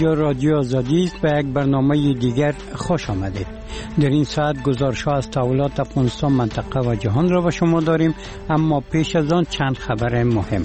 اینجا رادیو آزادی است. به یک برنامه دیگر خوش آمدید. در این ساعت گزارش‌ها از تحولات افغانستان، منطقه و جهان را به شما داریم، اما پیش از آن چند خبر مهم.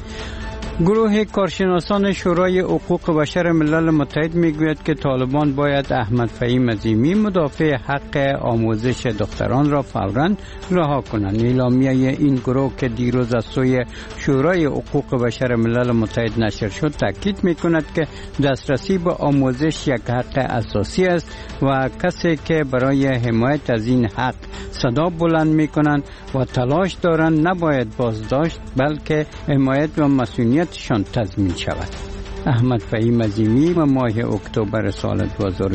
گروه کارشناسان شورای حقوق بشر ملل متحد میگوید که طالبان باید احمد فهیم عظیمی مدافع حق آموزش دختران را فوراً رها کنند. اعلامیه این گروه که دیروز از سوی شورای حقوق بشر ملل متحد نشر شد تاکید میکند که دسترسی به آموزش یک حق اساسی است و کسی که برای حمایت از این حق صدا بلند میکنند و تلاش دارند نباید بازداشت بلکه حمایت و مسئولیتشان تضمین شود. احمد فهیم عظیمی و ماه اکتبر سال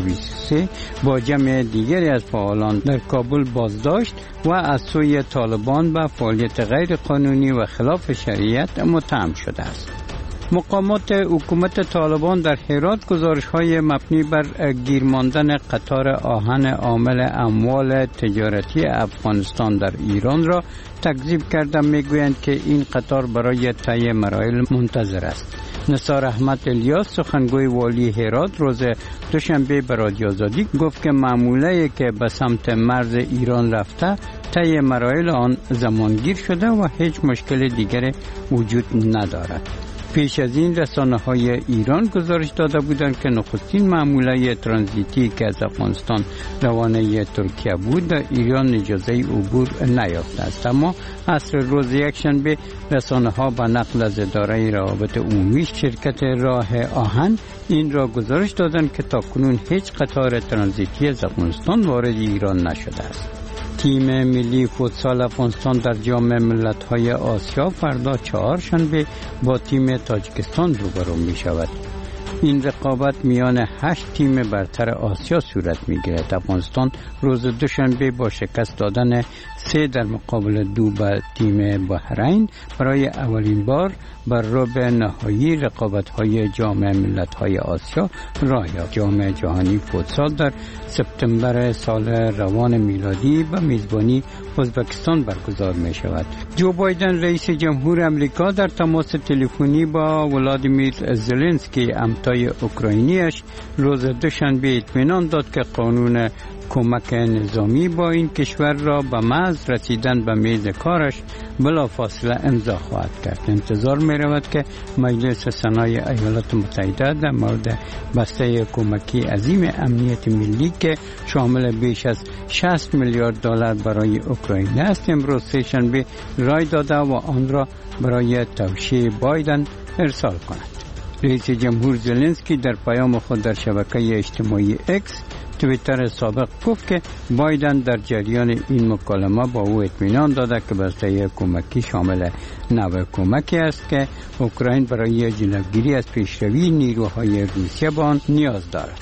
2023 با جمع دیگری از فعالان در کابل بازداشت و از سوی طالبان به فعالیت غیر قانونی و خلاف شریعت متهم شده است. مقامات حکومت طالبان در هرات گزارش‌های مبنی بر گیر ماندن قطار آهن عامل اموال تجارتی افغانستان در ایران را تکذیب کرده میگویند که این قطار برای طی مراحل منتظر است. نثار احمد الیاس سخنگوی والی هرات روز دوشنبه به رادیو آزادی گفت که معموله که به سمت مرز ایران رفته طی مراحل آن زمانگیر شده و هیچ مشکل دیگر وجود ندارد. پیش از این رسانه‌های ایران گزارش داده بودند که نخستین معموله ترانزیتی که از افغانستان روانه ترکیه بود در ایران اجازه عبور نیافته است، اما عصر روز یکشنبه رسانه‌ها به نقل از اداره روابط عمومی شرکت راه آهن این را گزارش دادند که تاکنون هیچ قطار ترانزیتی از افغانستان وارد ایران نشده است. تیم ملی فوتسال افغانستان در جام ملت‌های آسیا فردا چهارشنبه با تیم تاجیکستان روبرو می‌شود. این رقابت میان 8 تیم برتر آسیا صورت می‌گیرد. افغانستان روز دوشنبه با شکست دادن 3 در مقابل 2 به تیم بحرین برای اولین بار بر ربع نهایی رقابت‌های جام ملت‌های آسیا راه یافت. جام جهانی فوتسال در سپتامبر سال روان میلادی به میزبانی ازبکستان برگزار می‌شود. جو بایدن رئیس جمهور آمریکا در تماس تلفنی با ولادیمیر زلنسکی همتای اوکراینیش روز دوشنبه اطمینان داد که قانون کمک نظامی با این کشور را به محض رسیدن به میز کارش بلافاصله امضا خواهد کرد. انتظار می رود که مجلس سنای ایالات متحده در مورد بسته کمکی عظیم امنیت ملی که شامل بیش از 60 میلیارد دلار برای اوکراین است امروز سه‌شنبه رای داده و آن را برای توشیح بایدن ارسال کند. رئیس جمهور زلنسکی در پیام خود در شبکه اجتماعی اکس توییتر سابق گفت که بایدن در جریان این مکالمه با او اطمینان داده که بسته کمکی شامل نوع کمکی است که اوکراین برای جلوگیری از پیشروی نیروهای روسیه به آن نیاز دارد.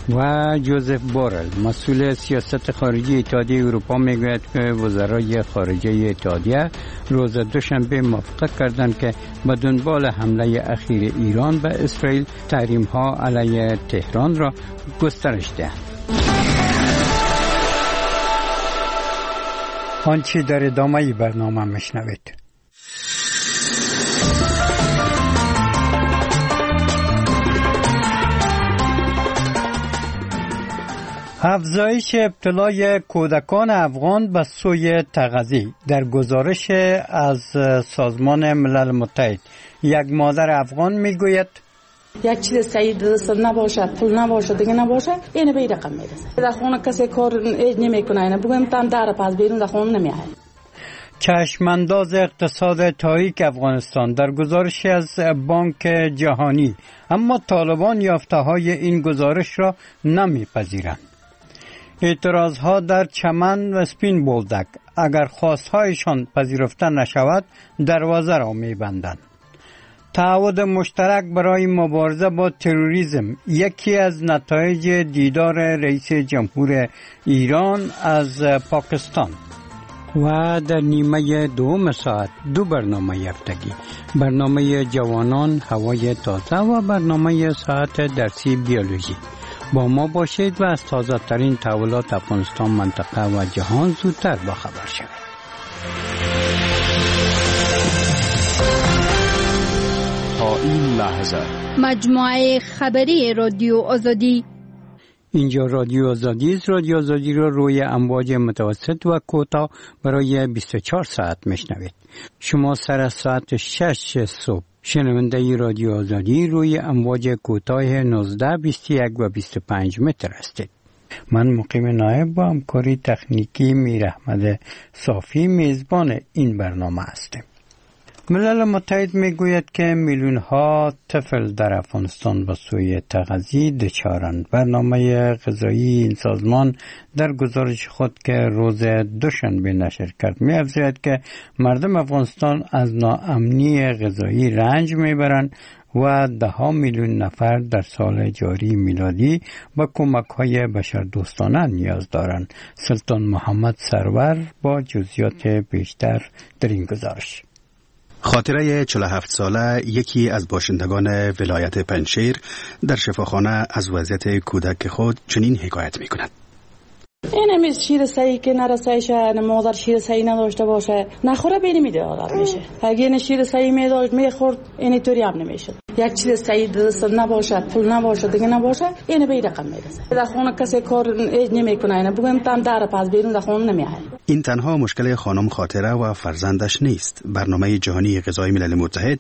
و جوزف بورل مسئول سیاست خارجی اتحادیه اروپا میگوید که وزرای خارجه اتحادیه روز دوشنبه موافقت کردند که به دنبال حمله اخیر ایران به اسرائیل تحریم‌ها علیه تهران را گسترش دهند. آنچه در ادامه برنامه میشنوید. افزایش ابتلای کودکان افغان به سوی تغذیه. در گزارش از سازمان ملل متحد یک مادر افغان میگوید یک چیز سعی دست نباشه، پول نباشه، دیگه نباشه، اینه به رقم میرسه. در خونه کسی کار نمیکنه، اینه بگم تام در پس بیرون در خونه نمیاد. چشمانداز اقتصاد تاریک افغانستان در گزارش از بانک جهانی، اما طالبان یافته‌های این گزارش را نمیپذیرند. اعتراضها در چمن و سپین بولدک اگر خواستهایشان پذیرفته نشود دروازه را میبندند. تعهد مشترک برای مبارزه با تروریسم یکی از نتایج دیدار رئیس جمهور ایران از پاکستان. و در نیمه دوم ساعت 2 برنامه یافتگی، برنامه جوانان هوای تازه و برنامه ساعت درسی بیولوژی. با ما باشید و از تازه ترین تحولات افغانستان، منطقه و جهان زودتر باخبر شوید. تا این لحظه مجموعه خبری رادیو آزادی. اینجا رادیو آزادی است. رادیو آزادی را روی امواج متوسط و کوتاه برای 24 ساعت میشنوید. شما سر از ساعت 6 صبح شنونده رادیو آزادی روی امواج کوتاه 19، 21 و 25 متر هستید. من مقیم نایب با همکاری تکنیکی میر احمد صافی میزبان این برنامه هستم. ملل متحد میگوید که میلیون ها طفل در افغانستان به سوی تغذیه دچارند. برنامه غذایی این سازمان در گزارش خود که روز دوشنبه نشر کرد می‌افزاید که مردم افغانستان از ناامنی غذایی رنج میبرند و 10 میلیون نفر در سال جاری میلادی با کمک‌های بشردوستانه نیاز دارند. سلطان محمد سرور با جزئیات بیشتر در این گزارش. خاطره 47 ساله یکی از باشندگان ولایت پنجشیر در شفاخانه از وضعیت کودک خود چنین حکایت می کند. این همیز شیر سعی که نرسایشه، مادر شیر سعی نداشته باشه نخوره بینی میده آدم میشه. اگه این شیر سعی میداشت میخورد این طوری هم نمیشه. یک چیز سعی دست نباشه، پول نباشه، دیگه نباشه این به رقم میرسه. در خونه کسی کار نمیکنه، اینا بگم تام در پاس بیرون در خونه نمیاد. این تنها مشکل خانم خاطره و فرزندش نیست. برنامه جهانی غذایی ملل متحد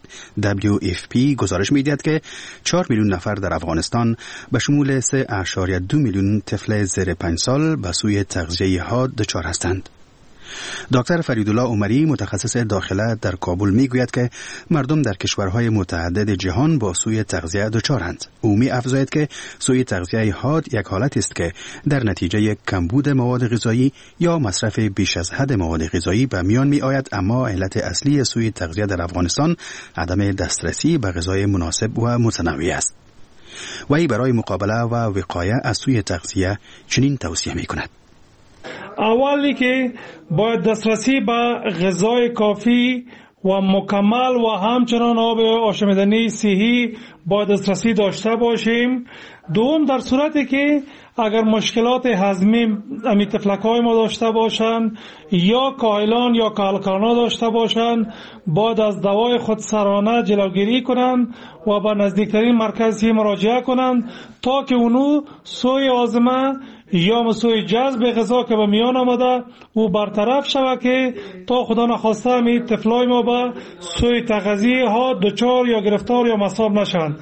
WFP گزارش میدهد که 4 میلیون نفر در افغانستان به شمول 3.2 میلیون طفل زیر 5 سال به سوی تغذیه حاد دچار هستند. دکتر فریدالله عمری متخصص داخله در کابل میگوید که مردم در کشورهای متعدد جهان با سوی تغذیه دچارند. او می‌افزاید که سوی تغذیه حاد یک حالت است که در نتیجه کمبود مواد غذایی یا مصرف بیش از حد مواد غذایی به میان می‌آید، اما علت اصلی سوی تغذیه در افغانستان عدم دسترسی به غذای مناسب و متنوع است. وی برای مقابله و وقایه از سوی تغذیه چنین توصیه می‌کند: اولی که باید دسترسی به غذای کافی و مکمل و همچنان آب آشامیدنی صحی باید دسترسی داشته باشیم. دوم، در صورتی که اگر مشکلات هضمی امی طفلک‌های ما داشته باشند یا کاهلان یا کالکانا داشته باشند باید از دوای خودسرانه جلوگیری کنند و به نزدیکترین مرکزی مراجعه کنند تا که اونو سوی آزمه یا مسوی جذب غذا که به میان آمده او برطرف شود که تا خدا نخواسته امی طفلای ما به سوی تغذیه ها دچار یا گرفتار یا مصاب نشند.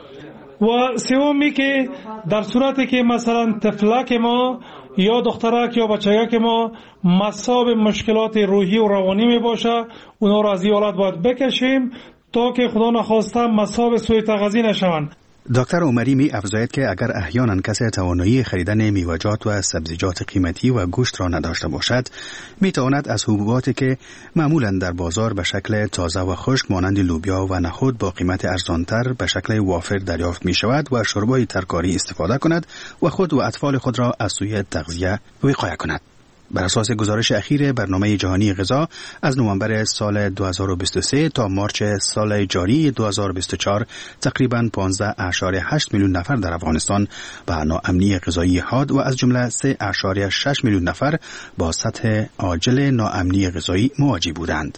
و سومی که در صورتی که مثلا طفلک ما یا دخترک یا بچه‌ک ما مصاب مشکلات روحی و روانی می باشه اونا را از این حالت باید بکشیم تا که خدا نخواسته مصاب سوی تغذیه نشوند. دکتر عمری می افزاید که اگر احیانا کسی توانایی خریدن میوه‌جات و سبزیجات قیمتی و گوشت را نداشته باشد، می تواند از حبوباتی که معمولا در بازار به شکل تازه و خشک مانند لوبیا و نخود با قیمت ارزانتر به شکل وافر دریافت می شود و شوربای ترکاری استفاده کند و خود و اطفال خود را از سوی تغذیه وقایه کند. بر اساس گزارش اخیر برنامه جهانی غذا از نوامبر سال 2023 تا مارچ سال جاری 2024 تقریباً 15.8 میلیون نفر در افغانستان به ناامنی غذایی حاد و از جمله 3.6 میلیون نفر با سطح عاجل ناامنی غذایی مواجه بودند.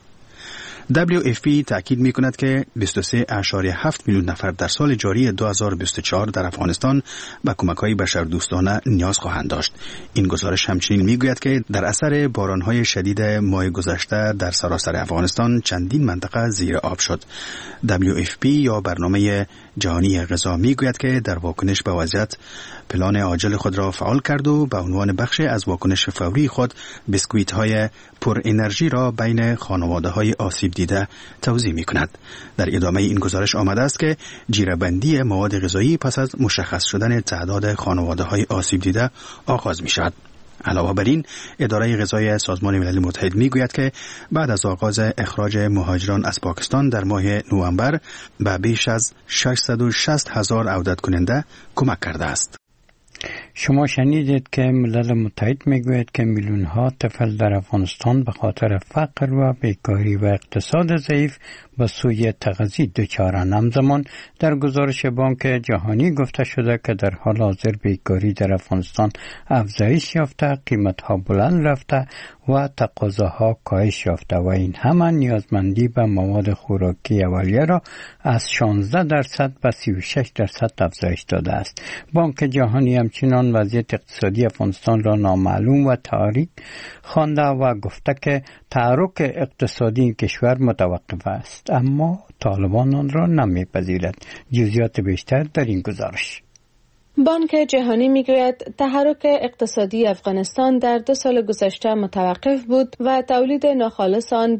WFP تأکید می کند که 23.7 میلیون نفر در سال جاری 2024 در افغانستان به کمک‌های بشردوستانه نیاز خواهند داشت. این گزارش همچنین می گوید که در اثر باران‌های شدید ماه گذشته در سراسر افغانستان چندین منطقه زیر آب شد. WFP یا برنامه جهانی غذا می گوید که در واکنش به وضعیت پلان عاجل خود را فعال کرد و به عنوان بخش از واکنش فوری خود بسکویت‌های پر انرژی را بین خانواده‌های آسیب دیده توزیع می کند. در ادامه این گزارش آمده است که جیره‌بندی مواد غذایی پس از مشخص شدن تعداد خانواده‌های آسیب دیده آغاز می شود. علاوه بر این، اداره غذایی سازمان ملل متحد می گوید که بعد از آغاز اخراج مهاجران از پاکستان در ماه نوامبر به بیش از 660,000 عودت کننده کمک کرده است. شما شنیدید که ملل متحد میگوید که میلیون ها طفل در افغانستان به خاطر فقر و بیکاری و اقتصاد ضعیف به سوی تغذیه دچارند. همزمان در گزارش بانک جهانی گفته شده که در حال حاضر بیکاری در افغانستان افزایش یافته، قیمت‌ها بلند رفته و تقاضاها کاهش یافته و این همه نیازمندی به مواد خوراکی اولیه را از 16% به 36% افزایش داده است. بانک جهانی همچنین وضعیت اقتصادی افغانستان را نامعلوم و تاریک خوانده و گفته که تحرک اقتصادی این کشور متوقف است، اما طالبان آن را نمیپذیرد. جزئیات بیشتر در این گزارش. بانک جهانی میگوید تحرک اقتصادی افغانستان در 2 سال گذشته متوقف بود و تولید ناخالص آن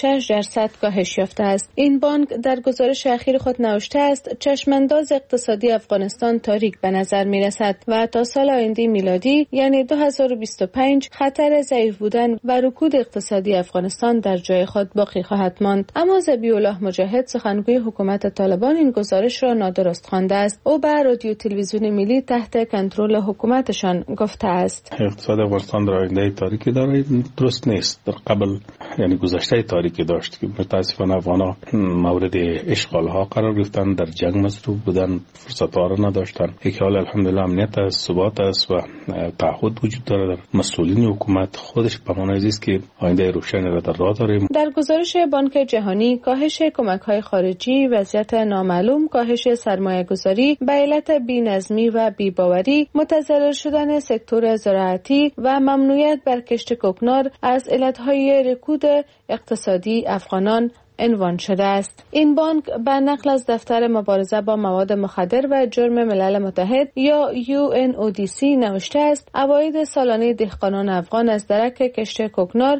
26% کاهش یافته است. این بانک در گزارش اخیر خود نوشته است چشمانداز اقتصادی افغانستان تاریک به نظر میرسد و تا سال آینده میلادی یعنی 2025 خطر ضعیف بودن و رکود اقتصادی افغانستان در جای خود باقی خواهد ماند. اما ذبیح‌الله مجاهد سخنگوی حکومت طالبان این گزارش را نادرست خوانده است. او به رادیو تلویزیون تحت کنترل حکومتشان گفته است. اقتصاد افغانستان در آینده تاریکی داره، درست نیست. در قبل یعنی گذشته تاریکی داشت که متاسفانه افغانا مورد اشغال ها قرار گرفتن، در جنگ مصروف بودن، فرصت ها را نداشتن. یک حال الحمدلله امنیت است، ثبات است و تعهد وجود داره. در مسئولین حکومت خودش به معنای است که آینده روشن را در راه داریم. در گزارش بانک جهانی کاهش کمک های خارجی، وضعیت نامعلوم، کاهش سرمایه گذاری به علت بی‌نظمی و بی‌باوری، متضرر شدن سکتور زراعتی و ممنوعیت بر کشت کوکنار از علتهای رکود اقتصادی افغانان عنوان شده است. این بانک به نقل از دفتر مبارزه با مواد مخدر و جرم ملل متحد یا UNODC نوشته است عواید سالانه دهقانان افغان از درک کشت کوکنار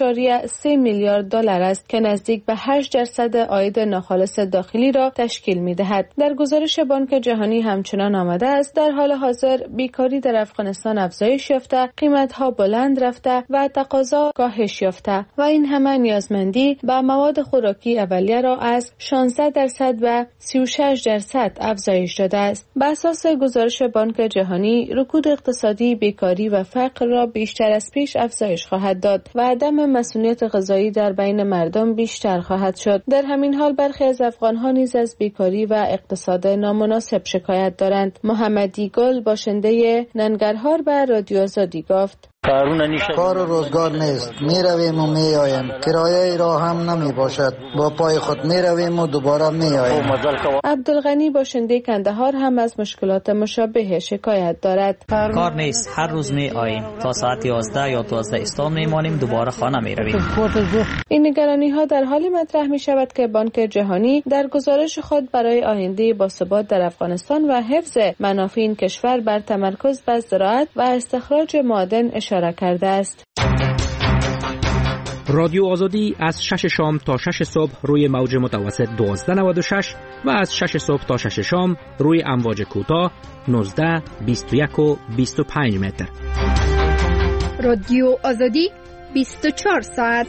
1.3 میلیارد دلار است که نزدیک به 8% عاید ناخالص داخلی را تشکیل می‌دهد. در گزارش بانک جهانی همچنان آمده است در حال حاضر بیکاری در افغانستان افزایش یافته، قیمت‌ها بلند رفته و تقاضا کاهش یافته و این همه نیازمندی به مواد خوراکی اولیه را از 16% و 36% افزایش داده است. بر اساس گزارش بانک جهانی، رکود اقتصادی، بیکاری و فقر را بیشتر از پیش افزایش خواهد داد و عدم مسئولیت غذایی در بین مردم بیشتر خواهد شد. در همین حال برخی از افغان‌ها نیز از بیکاری و اقتصاد نامناسب شکایت دارند. محمدی گل باشنده ننگرهار به رادیو آزادی گفت: کار و روزگار نیست، می رویم و می آیم، کرایه راه هم نمی باشد، با پای خود می رویم و دوباره می آیم. عبدالغنی باشنده کندهار هم از مشکلات مشابه شکایت دارد. کار نیست، هر روز می آییم، تا ساعت 11 یا 12 استان می مانیم، دوباره خانه می رویم. این نگرانی ها در حالی مطرح می شود که بانک جهانی در گزارش خود برای آینده باثبات در افغانستان و حفظ منافع این کشور بر تمرکز بر زراعت و استخراج معادن اشاره کرده است. رادیو آزادی از 6 شام تا 6 صبح روی موج متوسط 1296 و از 6 صبح تا 6 شام روی امواج کوتاه 19، 21 و 25 متر. رادیو آزادی 24 ساعت.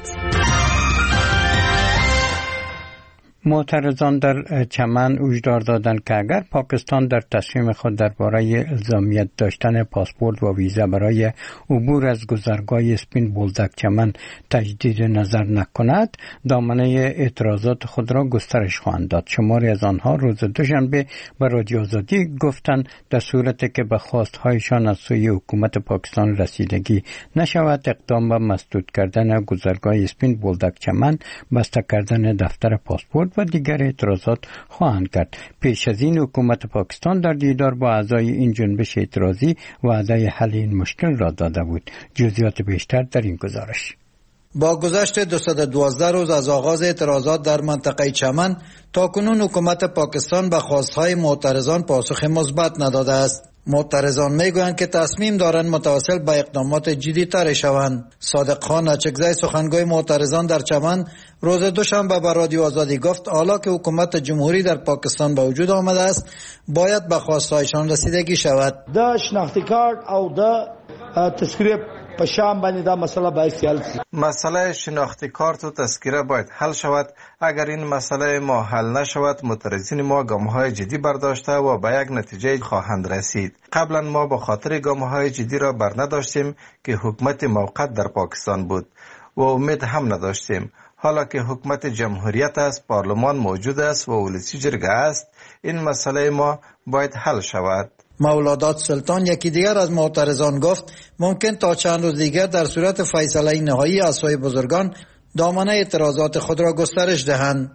معترضان در چمن هشدار دادند که اگر پاکستان در تصمیم خود درباره الزامیت داشتن پاسپورت و ویزا برای عبور از گذرگاه اسپین بولدک چمن تجدید نظر نکند، دامنه اعتراضات خود را گسترش خواهند داد. شماری از آنها روز دوشنبه به رادیو آزادی گفتند در صورتی که به خواستهایشان از سوی حکومت پاکستان رسیدگی نشود، اقدام به مسدود کردن گذرگاه اسپین بولدک چمن، بسته کردن دفتر پاسپورت و دیگر اعتراضات خواهند کرد. پیش از این حکومت پاکستان در دیدار با اعضای این جنبش اعتراضی وعده حل این مشکل را داده بود. جزئیات بیشتر در این گزارش. با گذشت 212 روز از آغاز اعتراضات در منطقه چمن، تاکنون حکومت پاکستان به خواستهای معترضان پاسخ مثبت نداده است. معترضان میگویند که تصمیم دارند متوسل به اقدامات جدی‌تر شوند. صادق خان اچکزی سخنگوی معترضان در چمن روز دوشنبه به رادیو آزادی گفت حالا که حکومت جمهوری در پاکستان به وجود آمده است، باید به خواستهایشان رسیدگی شود. د شناختی کارت او د تذکره په شام باندې دا مسله باید حل شي. مسئله شناختی کارت و تذکره باید حل شود. اگر این مسئله ما حل نشود معترضین ما گام‌های جدی برداشته و به یک نتیجه خواهند رسید. قبلا ما به خاطر گام‌های جدی را بر نداشتیم که حکومت موقت در پاکستان بود و امید هم نداشتیم. حالا که حکومت جمهوریت است، پارلمان موجود است و ولسی جرگه است، این مسئله ما باید حل شود. مولادات سلطان یکی دیگر از معترضان گفت ممکن تا چند روز دیگر در صورت فیصله نهایی اعضای بزرگان دامنه اعتراضات خود را گسترش دهند.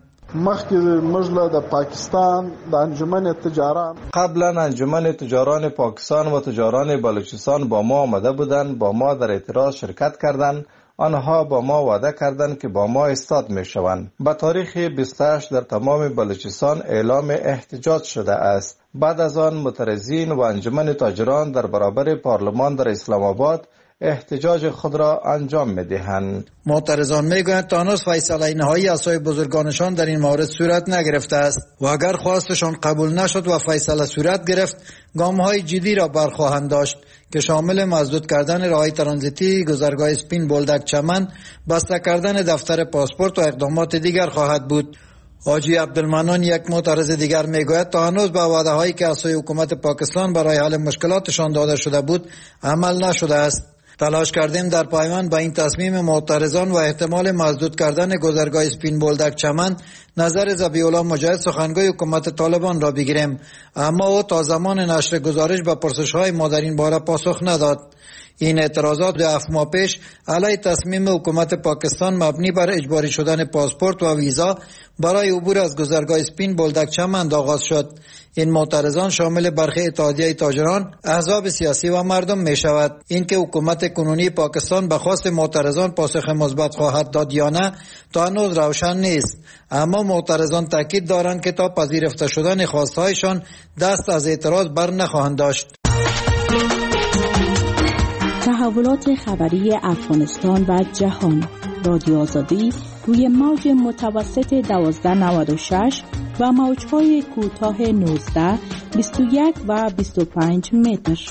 قبلا انجمن تجاران پاکستان و تجاران بلوچستان با ما آمده بودند، با ما در اعتراض شرکت کردند. آنها با ما وعده کردند که با ما استاد می شوند. به تاریخ 28 در تمام بلوچستان اعلام احتجاج شده است. بعد از آن معترضین و انجمن تاجران در برابر پارلمان در اسلام آباد احتجاج خود را انجام می دهند. معترضان می گویند تا هنوز فیصله نهایی اعضای بزرگانشان در این مورد صورت نگرفته است و اگر خواستشان قبول نشد و فیصله صورت گرفت گام‌های جدی را برخواهند داشت که شامل مسدود کردن راه‌های ترانزیتی گذرگاه اسپین بولدک چمن، بسته کردن دفتر پاسپورت و اقدامات دیگر خواهد بود. حاجی عبدالمنان یک معترض دیگر میگوید تا هنوز به وعده‌هایی که اعضای حکومت پاکستان برای حل مشکلاتشان داده شده بود عمل نشده است. تلاش کردیم در پایمان با این تصمیم معترضان و احتمال مسدود کردن گذرگاه اسپین بولدک چمن نظر ذبیح الله مجاهد سخنگوی حکومت طالبان را بگیریم، اما او تا زمان نشر گزارش به پرسش‌های ما در این باره پاسخ نداد. این اعتراضات 7 ماه پیش علیه تصمیم حکومت پاکستان مبنی بر اجباری شدن پاسپورت و ویزا برای عبور از گذرگاه اسپین بولدک چمن آغاز شد. این معترضان شامل برخی اتحادیه تاجران، احزاب سیاسی و مردم می شود. اینکه حکومت کنونی پاکستان به خواست معترضان پاسخ مثبت خواهد داد یا نه تا هنوز روشن نیست، اما معترضان تاکید دارند که تا پذیرفته شدن خواستهایشان دست از اعتراض بر نخواهند داشت. تحولات خبری افغانستان و جهان. رادیو آزادی روی موج متوسط 1296 و موج‌های کوتاه 19، 21 و 25 متر.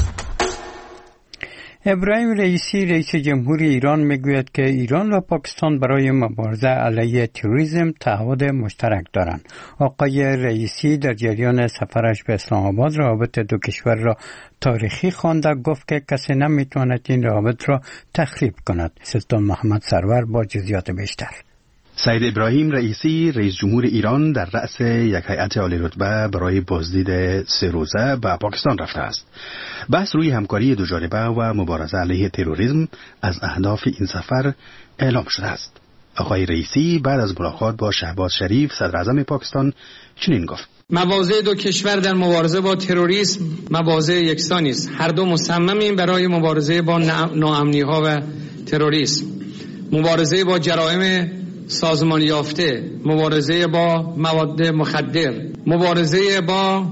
ابراهیم رئیسی رئیس جمهوری ایران میگوید که ایران و پاکستان برای مبارزه علیه تروریسم تعهد مشترک دارند. آقای رئیسی در جریان سفرش به اسلام آباد روابط دو کشور را تاریخی خوانده، گفت که کسی نمیتواند این روابط را تخریب کند. سلطان محمد سرور با جزئیات بیشتر. سید ابراهیم رئیسی رئیس جمهور ایران در رأس یک هیئت عالی رتبه برای بازدید 3 روزه به پاکستان رفته است. بحث روی همکاری دو جانبه و مبارزه علیه تروریسم از اهداف این سفر اعلام شده است. آقای رئیسی بعد از ملاقات با شهباز شریف صدر اعظم پاکستان چنین گفت: مواضع دو کشور در مبارزه با تروریسم مواضع یکسانی است. هر دو مصممیم برای مبارزه با ناامنی‌ها و تروریسم، مبارزه با جرایم سازمان یافته، مبارزه با مواد مخدر، مبارزه با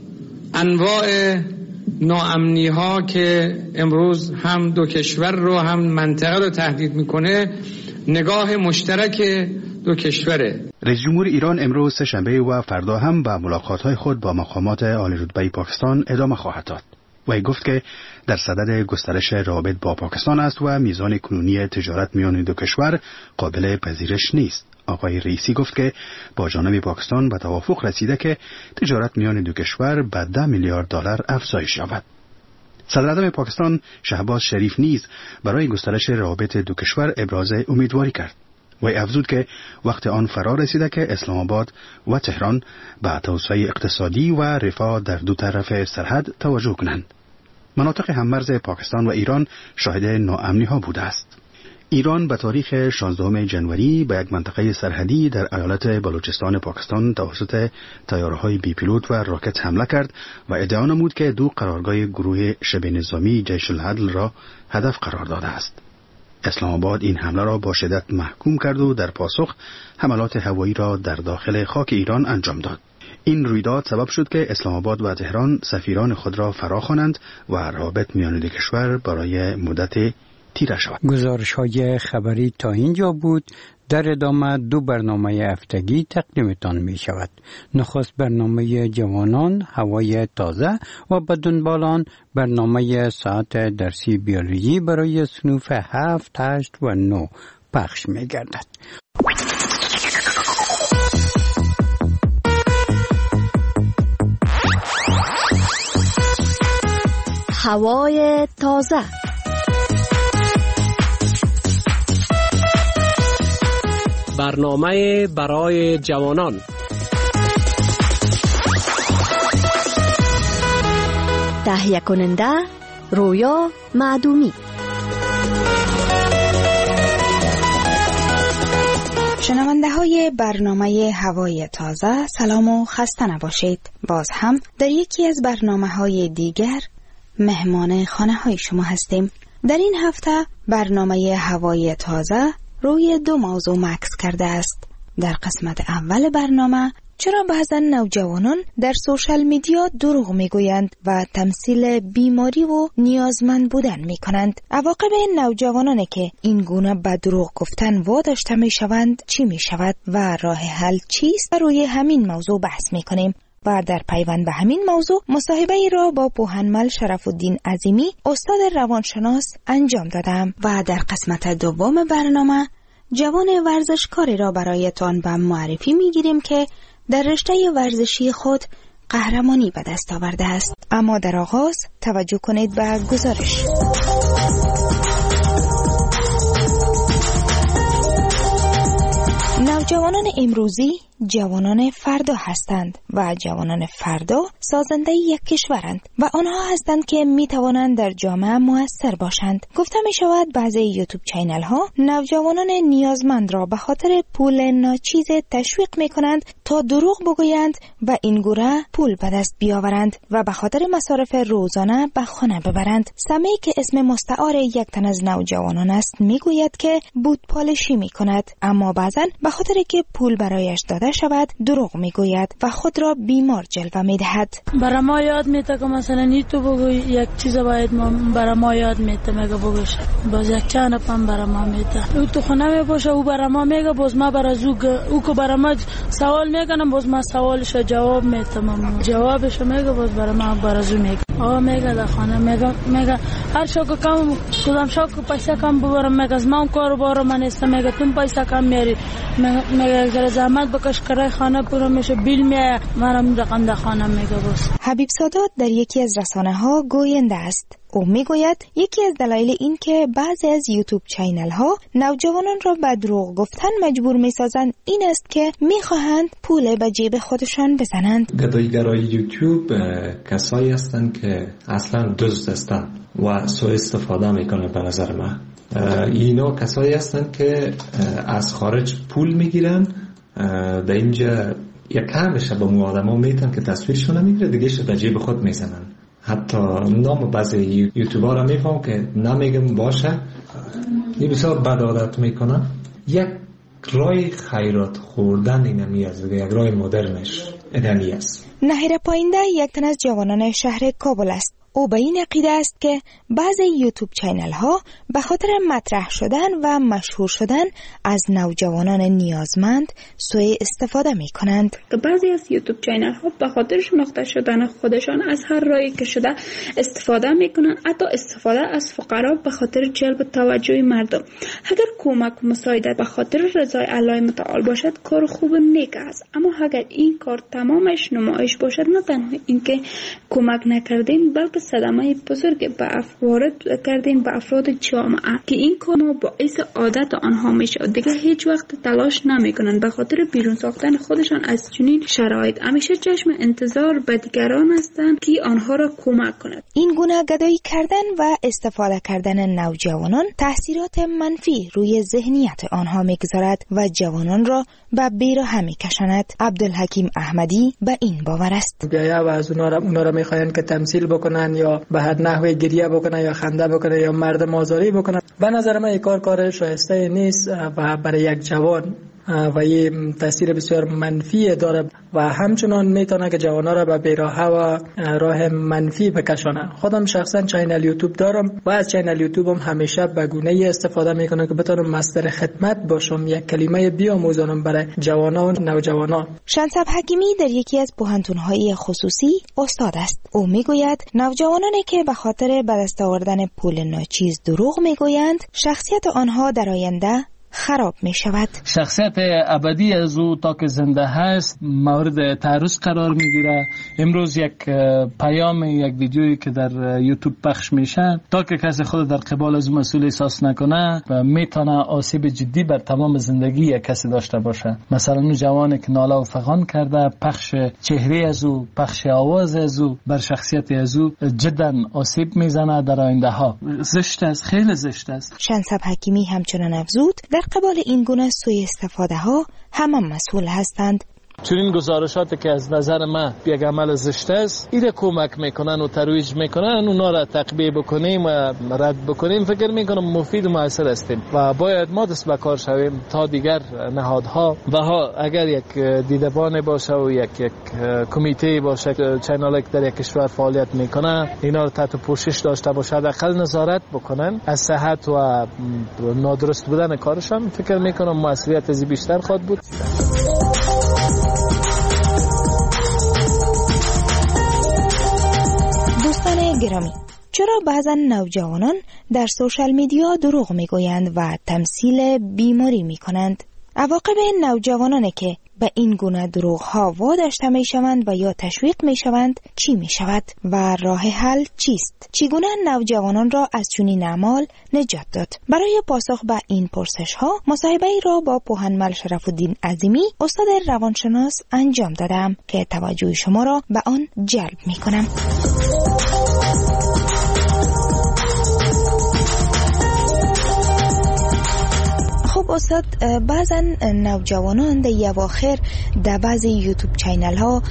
انواع ناامنی ها که امروز هم دو کشور رو هم منطقه رو تهدید میکنه، نگاه مشترک دو کشوره. رئیس جمهور ایران امروز سه‌شنبه و فردا هم به ملاقات‌های خود با مقامات عالی رتبه پاکستان ادامه خواهد داد. وی گفت که در صدد گسترش روابط با پاکستان است و میزان کنونی تجارت میان دو کشور قابل پذیرش نیست. آقای رئیسی گفت که با جانب پاکستان به توافق رسیده که تجارت میان دو کشور به 10 میلیارد دلار افزایش یابد. صدر اعظم پاکستان شهباز شریف نیز برای گسترش روابط دو کشور ابراز امیدواری کرد. وی افزود که وقت آن فرا رسیده که اسلام آباد و تهران به توسعه اقتصادی و رفاه در دو طرف سرحد توجه کنند. مناطق هممرز پاکستان و ایران شاهد ناامنی ها بوده است. ایران به تاریخ 16 ژانویه به یک منطقه سرحدی در ایالت بلوچستان پاکستان توسط طیاره‌های بی پیلوت و راکت حمله کرد و ادعا نمود که 2 قرارگاه گروه شبه نظامی جیش العدل را هدف قرار داده است. اسلام آباد این حمله را با شدت محکوم کرد و در پاسخ حملات هوایی را در داخل خاک ایران انجام داد. این رویداد سبب شد که اسلام آباد و تهران سفیران خود را فراخوانند و روابط میان دو کشور برای مدت تیره شود. گزارش‌های خبری تا اینجا بود. در ادامه 2 برنامه هفتگی تقدیمتان می شود. نخست برنامه جوانان هوای تازه و بدون بالان برنامه ساعت درسی بیولوژی برای صنوف 7، 8 و 9 پخش می گردد. هوای تازه. برنامه برای جوانان. تهیه کننده رویا معدومی. شنونده های برنامه هوای تازه، سلام و خسته نباشید. باز هم در یکی از برنامه های دیگر مهمان خانه های شما هستیم. در این هفته برنامه هوای تازه روی 2 موضوع مکس کرده است. در قسمت اول برنامه چرا بعضا نوجوانان در سوشال میدیا دروغ میگویند و تمثیل بیماری و نیازمند بودن میکنند. عواقب نوجوانانی که این گونه به دروغ گفتن واداشته میشوند چی میشود و راه حل چیست؟ روی همین موضوع بحث میکنیم و در پیوند به همین موضوع مصاحبه ای را با پوهنمل شرف الدین عظیمی استاد روانشناس انجام دادم و در قسمت دوم برنامه جوان ورزشکاری را برایتان به معرفی میگیریم که در رشته ورزشی خود قهرمانی به دست آورده است. اما در آغاز توجه کنید به گزارش. نوجوانان امروزی جوانان فردا هستند و جوانان فردا سازنده یک کشورند و آنها هستند که می توانند در جامعه مؤثر باشند. گفته می شود بعضی یوتیوب چینل ها نوجوانان نیازمند را به خاطر پول ناچیز تشویق می کنند تا دروغ بگویند و این گونه پول به دست بیاورند و به خاطر مصارف روزانه به خانه ببرند. سمی که اسم مستعار یک تن از نوجوانان است می گوید که بود پالشی می کند، اما بعضا به خاطر که پول برایش داده شود دروغ میگوید و خود را بیمار جلوه میدهد. برای ما یاد میته که مثلا نی تو بگوی یک چیز باید ما برای ما یاد میته میگه بگوش باز یک چند پم برای ما میته او تو خونه میباشه او برای ما میگه باز ما برای او که برای ما سوال میکنم باز ما سوالش جواب میتم جوابش میگه باز برای ما برای میگه میگه در خانه میگه هر شو که کم کدام شو که پیسه کم ببرم میگه از ما کارو بارو من است میگه تو پیسه کم میاری میگه زحمت بکش کرای خانه پورا میشه بیل میایه منم رقم در خانه میگه باز. حبیب سادات در یکی از رسانه ها گوینده است. او میگوید یکی از دلایل این که بعضی از یوتیوب چینل ها نوجوانان را به دروغ گفتن مجبور میسازند این است که میخواهند پول به جیب خودشان بزنند. گداییگرای یوتیوب کسایی هستند که اصلا دزد هستند و سوء استفاده میکنه. به نظر من اینا کسایی هستند که از خارج پول میگیرن، در اینجا یک کمش به مو آدم ها میتن که تصویرشون نمیگیره دیگه شد به جیب خود میزنن. حتی نام بعضی یوتیوبر ها میفهم که نمیگم باشه این بسیار بد عادت میکنن. یک رای خیرات خوردن اینمی است، یک رای مدرنش اینمی است. نهیر پاینده یک تن از جوانان شهر کابل است. او به این عقیده است که بعضی یوتیوب چینل ها به خاطر مطرح شدن و مشهور شدن از نوجوانان نیازمند سوء استفاده می کنند. بعضی از یوتیوب چینل ها به خاطر شناخته شدن خودشان از هر راهی که شده استفاده می کنند، حتی استفاده از فقرا به خاطر جلب توجه مردم. اگر کمک و مساعدت به خاطر رضای الله متعال باشد کار خوب نیک است، اما اگر این کار تمامش نمایش باشد نه تنها اینکه کمک نکردین بلکه صدمه بزرگ وارد کردین به افراد جامعه که این کار باعث عادت آنها میشه. دیگه هیچ وقت تلاش نمیکنن به خاطر بیرون ساختن خودشان از چنین شرایط. همیشه چشم انتظار به دیگران هستند که آنها را کمک کند. این گونه گدایی کردن و استفاده کردن نوجوانان تاثیرات منفی روی ذهنیت آنها میگذارد و جوانان را به بیراه میکشاند. عبدالحکیم احمدی به این باور است. بیایا و از اونا را میخواین که تمثیل بکنن یا به هر نحوی گریه بکنن یا خنده بکنن یا مردم آزاری بکنن. به نظر من این کار شایسته نیست و برای یک جوان و این تاثیر بسیار منفی داره و همچنان میتونه که جوانا را به بیراهه و راه منفی بکشانه. خودم شخصا چینل یوتیوب دارم و از چینل یوتیوبم همیشه به گونه‌ای استفاده میکنم که بتونم مصدر خدمت باشم، یک کلمه بیاموزانم برای جوانا و نوجوانان. شنصب حکیمی در یکی از پوهنتون‌های خصوصی استاد است. او میگوید نوجوانانی که به خاطر به دست آوردن پول ناچیز دروغ میگویند، شخصیت آنها در آینده خراب می شود. شخصیت ابدی از او تا که زنده هست مورد تعرض قرار می گیره. امروز یک پیام، یک ویدیویی که در یوتیوب پخش میشه، تا که کسی خود در قبال از مسئول احساس نکنه و میتونه آسیب جدی بر تمام زندگی یک کسی داشته باشه. مثلا اون جوانی که ناله و فغان کرده، پخش چهره از او، پخش آواز از او بر شخصیت از او جدا آسیب میزنه در آینده ها. زشت است، خیلی زشت است. شنصب حکیمی همچنان افزود در قبال این گونه سوء استفاده ها همه مسئول هستند. چنین گزارشاتی که از نظر من یک عمل زشت است، ایره کمک میکنن و ترویج میکنن، اونا را تقبیه بکنیم و رد بکنیم، فکر میکنم مفید و موثر هستیم و باید ما دست به کار شویم تا دیگر نهادها و اگر یک دیدبان باشه و یک کمیته باشه، چینل در یک کشور فعالیت میکنه، اینا رو تحت پوشش داشته باشه، حداقل نظارت بکنن از صحت و نادرست بودن کارشان، فکر میکنم موثریت از بیشتر خواهد بود. دوستان گرامی، چرا بعضا نوجوانان در سوشال میدیا دروغ میگویند و تمثیل بیماری میکنند؟ عواقب نوجوانانی که به این گونه دروغ ها واداشته می شوند و یا تشویق می شوند چی می شود و راه حل چیست؟ چگونه نوجوانان را از چنین اعمال نجات داد؟ برای پاسخ به این پرسش ها مصاحبه ای را با پوهنمل شرف‌الدین عظیمی، استاد روانشناس انجام دادم که توجه شما را به آن جلب می کنم. خب استاد، بعضا نوجوانان در اواخر در بعضی یوتیوب چینل ها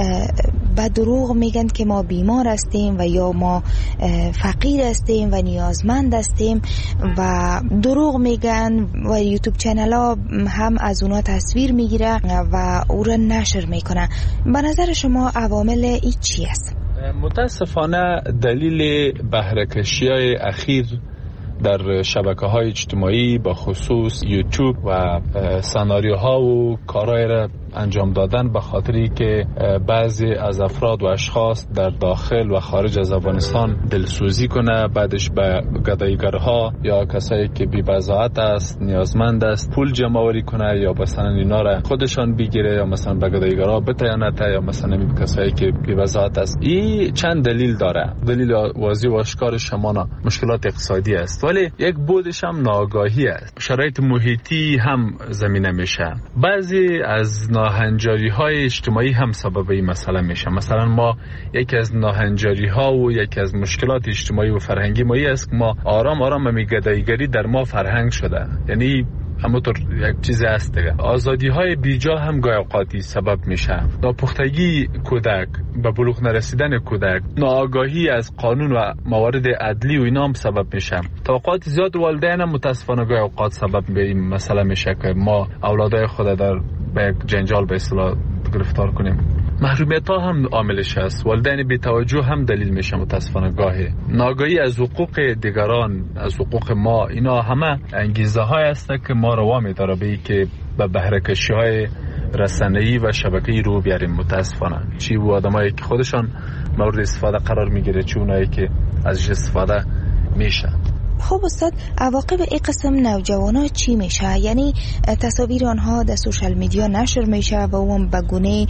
به دروغ میگن که ما بیمار هستیم و یا ما فقیر هستیم و نیازمند هستیم و دروغ میگن و یوتیوب چینل ها هم از اونا تصویر میگیره و او را نشر میکنه. به نظر شما عوامل این چی است؟ متاسفانه دلیل بهره‌کشی‌های اخیر در شبکه‌های اجتماعی با خصوص یوتیوب و سناریوها و کارهای را انجام دادن به خاطری که بعضی از افراد و اشخاص در داخل و خارج از افغانستان دلسوزی کنه، بعدش به گداییگرها یا کسایی که بی‌بضاعت است، نیازمند است، پول جمع آوری کنه یا مثلا اینا را خودشان بگیره یا مثلا به گداییگرها بتیانه یا مثلا کسایی که بی‌بضاعت است. این چند دلیل داره. دلیل واضح و آشکار شمانا مشکلات اقتصادی است، ولی یک بودش هم ناآگاهی است. شرایط محیطی هم زمینه میشه. بعضی از ناهنجاری‌های اجتماعی هم سبب این مسئله میشه. مثلا ما یکی از ناهنجاری‌ها و یکی از مشکلات اجتماعی و فرهنگی ما است که ما آرام آرام گداییگری در ما فرهنگ شده. یعنی همونطور یک چیز هست دیگه. آزادی‌های بیجا هم گاهی اوقاتی سبب میشه. ناپختگی کودک، به بلوغ نرسیدن کودک، ناآگاهی از قانون و موارد عدلی و اینا هم سبب میشه. توقعات زیاد والدین هم متاسفانه گاهی اوقات سبب به این مسئله میشه که ما اولادای خود در به یک جنجال به اصطلاح گرفتار کنیم. محرومیت ها هم عاملش است. والدین بی توجه هم دلیل میشه متاسفانه گاهی. ناآگاهی از حقوق دیگران، از حقوق ما، اینا همه انگیزه های است که ما رو وامی داره به که به بهره‌کشی های رسانه‌ای و شبکه‌ای رو بیاریم. متاسفانه چی و آدمایی که خودشان مورد استفاده قرار میگیره، چی اونایی که ازش استفاده میشه. خب استاد، عواقب این قسم نوجوانا چی میشه؟ یعنی تصاویر آنها در سوشال میدیا نشر میشه و اون به گونه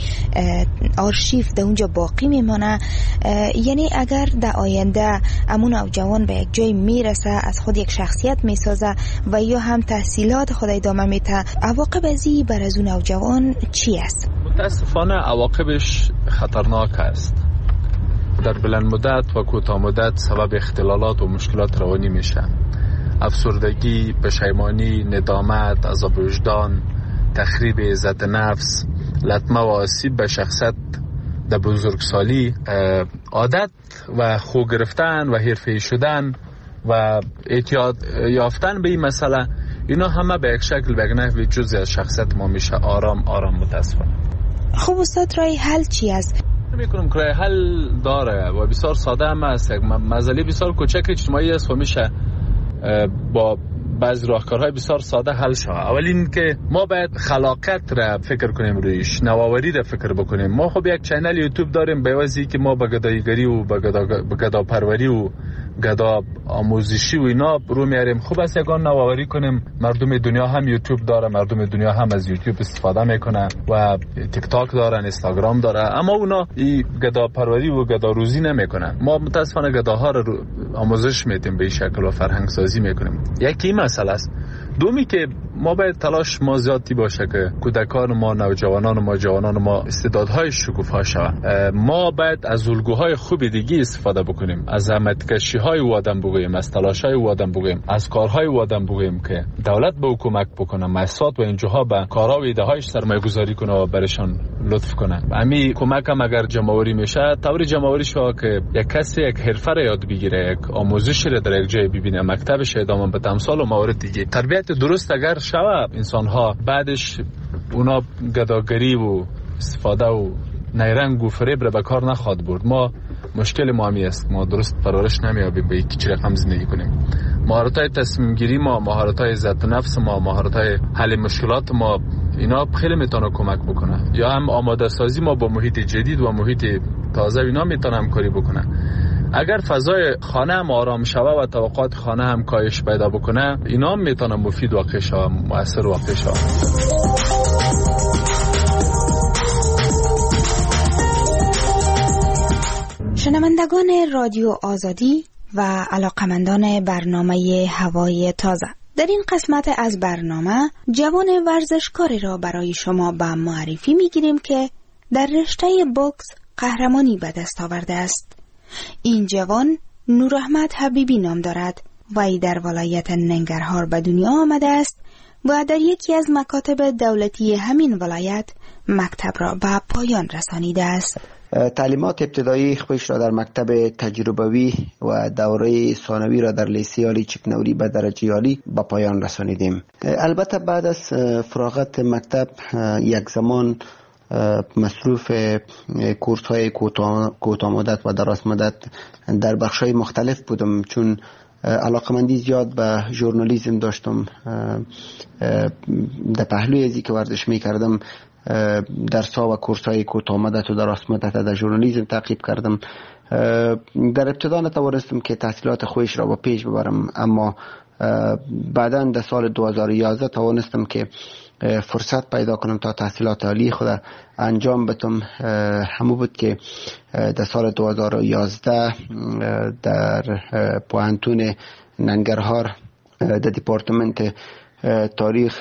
آرشیو در اونجا باقی میمانه. یعنی اگر در آینده امون نوجوان به یک جای میرسه، از خود یک شخصیت میسازه و یا هم تحصیلات خود ادامه میده، عواقب ازی بر از اون نوجوان چی است؟ متاسفانه عواقبش خطرناک است. در بلند مدت و کوتاه مدت سبب اختلالات و مشکلات روانی میشه. افسردگی، پشیمانی، ندامت، عذاب وجدان، تخریب عزت نفس، لطمه و آسیب به شخصیت در بزرگسالی، عادت و خو گرفتن و حرفه‌ای شدن و اعتیاد یافتن به این مسئله، اینا همه به یک شکل به یک نحوی جزئی از شخصیت ما میشه آرام متاسفانه. خب استاد رای حل چی است؟ میکنم که رای حل داره و بسیار ساده هم است. مسئله بسیار کوچک اجتماعی است و میشه با بعض راهکارهای بسیار ساده حل شود. اول این که ما باید خلاقیت را فکر کنیم، رویش نوآوری را فکر بکنیم. ما خب یک چینل یوتیوب داریم، به واسه که ما به گداییگری و به گدا پروری و گدا آموزشی و اینا رو میاریم. خوب است یگان نوآوری کنیم. مردم دنیا هم یوتیوب داره، مردم دنیا هم از یوتیوب استفاده میکنه و تیک تاک دارن، اینستاگرام داره، اما اونا این گدا پروری و گدا روزی نمیکنن. ما متاسفانه گداها رو آموزش میدیم، به این شکل و فرهنگ سازی میکنیم. یکی مسئله است. دومی که ما باید تلاش ما زیادی باشه که کودکان ما، نوجوانان ما، جوانان ما استعدادهای شکوفا شوند. ما باید از الگوهای خوب دیگه استفاده بکنیم، از زحمتکشی‌های او آدم بگوییم، از تلاش‌های او آدم بگوییم، از کارهای او آدم بگوییم که دولت به کمک بکنه، مؤسسات و اینجاها به کارها و ایده‌هایش سرمایه‌گذاری کنه و برشان لطف کنه. همین کمک هم اگر جمع‌آوری میشه، طوری جمع‌آوری شود که یک کسی یک حرفه را یاد بگیره، یک آموزش را در یک جای ببینه، مکتبش ادامه بده، امثال و موارد دیگه. تربیت درست اگر شود، انسان‌ها بعدش اونا گداگری و استفاده و نیرنگ و فریب را به کار نخواد برد. ما مشکل ما همی است، ما درست پرورش نمیابیم به یک چی رقم زندگی کنیم. مهارت‌های تصمیم گیری ما، مهارت‌های عزت نفس ما، مهارت‌های حل مشکلات ما، اینا خیلی میتونه کمک بکنه. یا هم آماده سازی ما با محیط جدید و محیط تازه، اینا میتونه همکاری بکنه. اگر فضای خانه هم آرام شوه و توقعات خانه هم کاهش پیدا بکنه، اینا هم میتونه مفید واقع شوه، مؤثر واقع شوه. شنوندگان رادیو آزادی و علاقمندان برنامه هوای تازه، در این قسمت از برنامه جوان ورزشکاری را برای شما به معرفی میگیریم که در رشته بوکس قهرمانی به دست آورده است. این جوان نوراحمد حبیبی نام دارد و ای در ولایت ننگرهار به دنیا آمده است و در یکی از مکاتب دولتی همین ولایت مکتب را به پایان رسانیده است. تعلیمات ابتدایی خویش را در مکتب تجربوی و دوره ثانوی را در لیسه عالی چکنوری به درجه عالی به پایان رسانیدیم. البته بعد از فراغت مکتب یک زمان مصروف کورس های کوتاه مدت و دراز مدت در بخش های مختلف بودم، چون علاقمندی زیاد به ژورنالیسم داشتم. در پهلوی ازی که ورزش می کردم درس‌ها و کورس‌های کوتاه مدت و دراز مدت در ژورنالیسم تعقیب کردم. در ابتدا نتوانستم که تحصیلات خویش را با پیش ببرم، اما بعداً در سال 2011 توانستم که فرصت پیدا کنم تا تحصیلات عالی خود انجام بدم. همون بود که در سال 2011 در پوهنتون ننگرهار در دپارتمنت تاریخ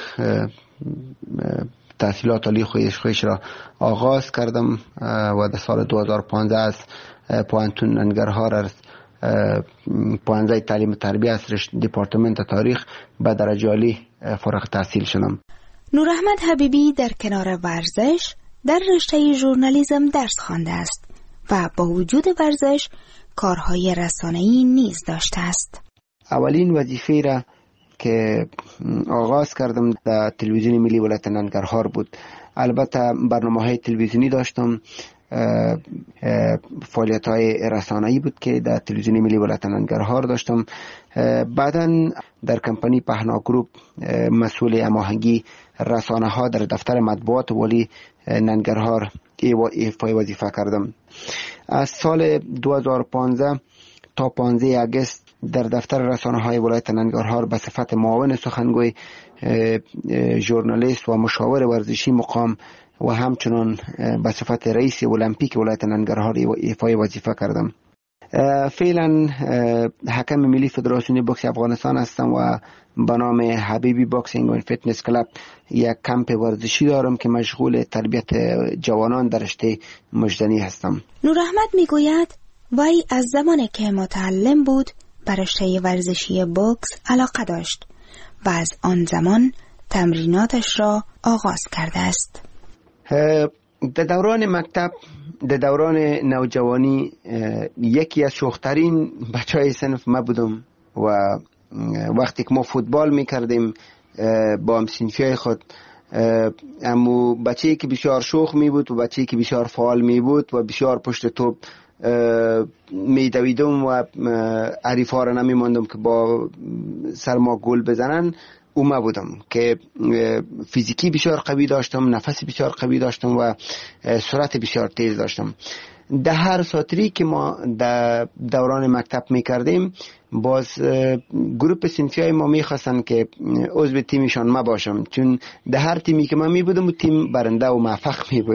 تحصیلات عالی خویش را آغاز کردم و در سال 2015 از پوهنتون ننگرهار از پوهنځی تعلیم و تربیت از دپارتمنت تاریخ به درجه عالی فارغ التحصیل شدم. نوراحمد حبیبی در کنار ورزش در رشته ژورنالیسم درس خوانده است و با وجود ورزش کارهای رسانه‌ای نیز داشته است. اولین وظیفه را که آغاز کردم در تلویزیون ملی ولایت ننگرهار بود. البته برنامه‌های تلویزیونی داشتم، فعالیت‌های رسانه‌ای بود که در تلویزیون ملی ولایت ننگرهار داشتم. بعداً در کمپانی پهنا گروپ مسئول هماهنگی رسانه‌ها در دفتر مطبوعات والی ننگرهار ایفای وظیفه کردم. از سال 2015 تا 15 آگوست در دفتر رسانه‌های ولایت ننگرهار به صفت معاون سخنگوی، ژورنالیست و مشاور ورزشی مقام و همچنان به صفت رئیس المپیک ولایت ننگرهار ایفای وظیفه کردم. فعلا حکم ملی فدراسیون بوکس افغانستان هستم و به نام حبیبی باکسینگ و فیتنس کلاب یک کمپ ورزشی دارم که مشغول تربیت جوانان در رشته مجدنی هستم. نوراحمد میگوید وی از زمانی که متعلم بود به رشته ورزشی بوکس علاقه داشت و از آن زمان تمریناتش را آغاز کرده است. در دوران مکتب، در دوران نوجوانی یکی از شوخترین بچهای صنف ما بودم و وقتی که ما فوتبال میکردیم با همسنفیای خود امو بچه‌ای که بسیار شوخ می بود و بچه‌ای که بسیار فعال می بود و بسیار پشت توپ می دویدم و حریفا را نمی ماندم که با سرما گل بزنن. اوما بودم که فیزیکی بسیار قوی داشتم، نفس بسیار قوی داشتم و سرعت بسیار تیز داشتم. در هر ساتری که ما در دوران مکتب می کردیم باز گروپ سنفیای ما می خواستن که عضو تیمشان ما باشم، چون در هر تیمی که من می بودم و تیم برنده و موفق می بود.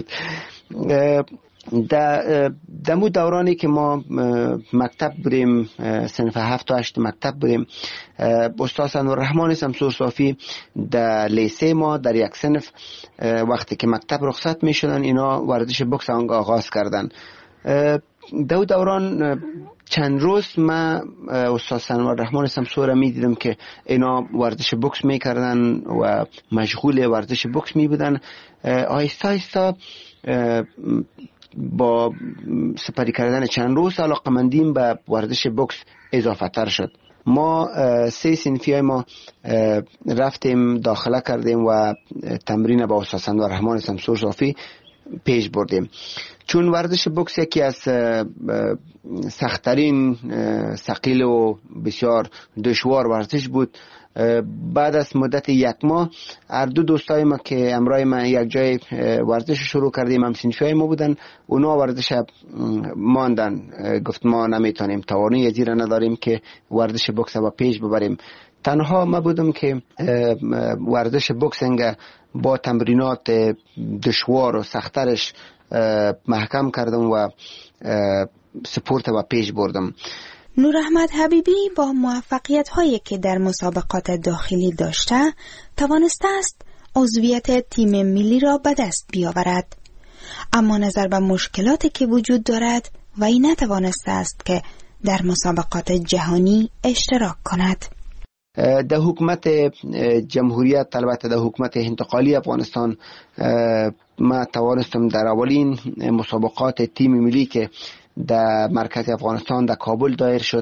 در مو دورانی که ما مکتب بودیم، صنف 7 و 8 مکتب بودیم، استاد انورالرحمن شمسور صافی در لیسه ما در یک صنف وقتی که مکتب رخصت می شدن اینا ورزش بوکس آغاز کردن. در دوران چند روز ما استاد انورالرحمن شمسور می دیدم که اینا ورزش بوکس می کردن و مشغول ورزش بوکس می بودن. آهسته آهسته با سپری کردن چند روز علاقمندیم به ورزش بوکس اضافه تر شد. ما 3 صنفیای ما رفتیم داخله کردیم و تمرین با استاد انورالرحمن شمسور صافی پیش بردیم. چون ورزش بوکس یکی از سخت‌ترین، ثقیل و بسیار دشوار ورزش بود، بعد از مدت 1 ماه هر دو دوستای ما که امرای ما یک جای ورزش شروع کردیم، هم صنفیای ما بودن، اونا ورزش ماندن. گفت ما نمیتونیم، توانایی زیرا نداریم که ورزش بوکس رو پیش ببریم. تنها ما بودم که ورزش بوکسینگ با تمرینات دشوار و سخت‌ترش محکم کردم و سپورت و پیش بردم. نوراحمد حبیبی با موفقیت هایی که در مسابقات داخلی داشته توانسته است عضویت تیم ملی را به دست بیاورد، اما نظر به مشکلاتی که وجود دارد وی نتوانسته است که در مسابقات جهانی اشتراک کند. در حکومت جمهوریت، البته در حکومت انتقالی افغانستان، ما توانستم در اولین مسابقات تیم ملی که در مرکز افغانستان در کابل دایر شد،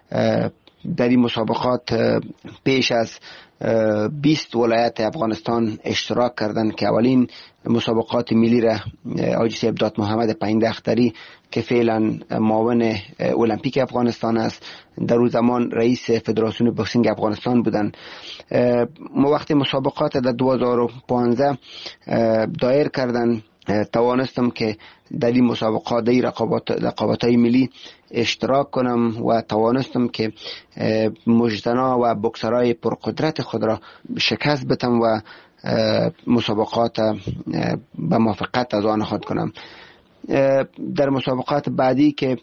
در این مسابقات پیش از 20 ولایت افغانستان اشتراک کردند که اولین مسابقات ملی را حاجی صاحب دات محمد پایندختری که فعلا معاون المپیک افغانستان است، در اون زمان رئیس فدراسیون بوکسینگ افغانستان بودند. ما وقتی مسابقات در 2015 دایر کردند توانستم که در این مسابقات در رقابت‌های ملی اشتراک کنم و توانستم که مجدنا و بوکسرای پرقدرت خود را شکست بدم و مسابقات به موفقیت از آن خود کنم. در مسابقات بعدی که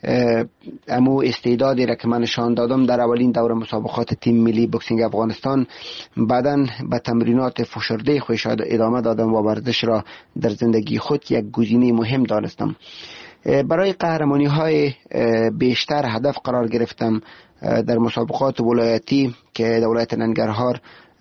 امو استعدادی را که من نشان دادم در اولین دور مسابقات تیم ملی بوکسینگ افغانستان، بعداً به تمرینات فشرده خودش ادامه دادم و ورزش را در زندگی خود یک گزینه مهم دانستم. برای قهرمانی های بیشتر هدف قرار گرفتم. در مسابقات ولایتی که در ولایت ننگرهار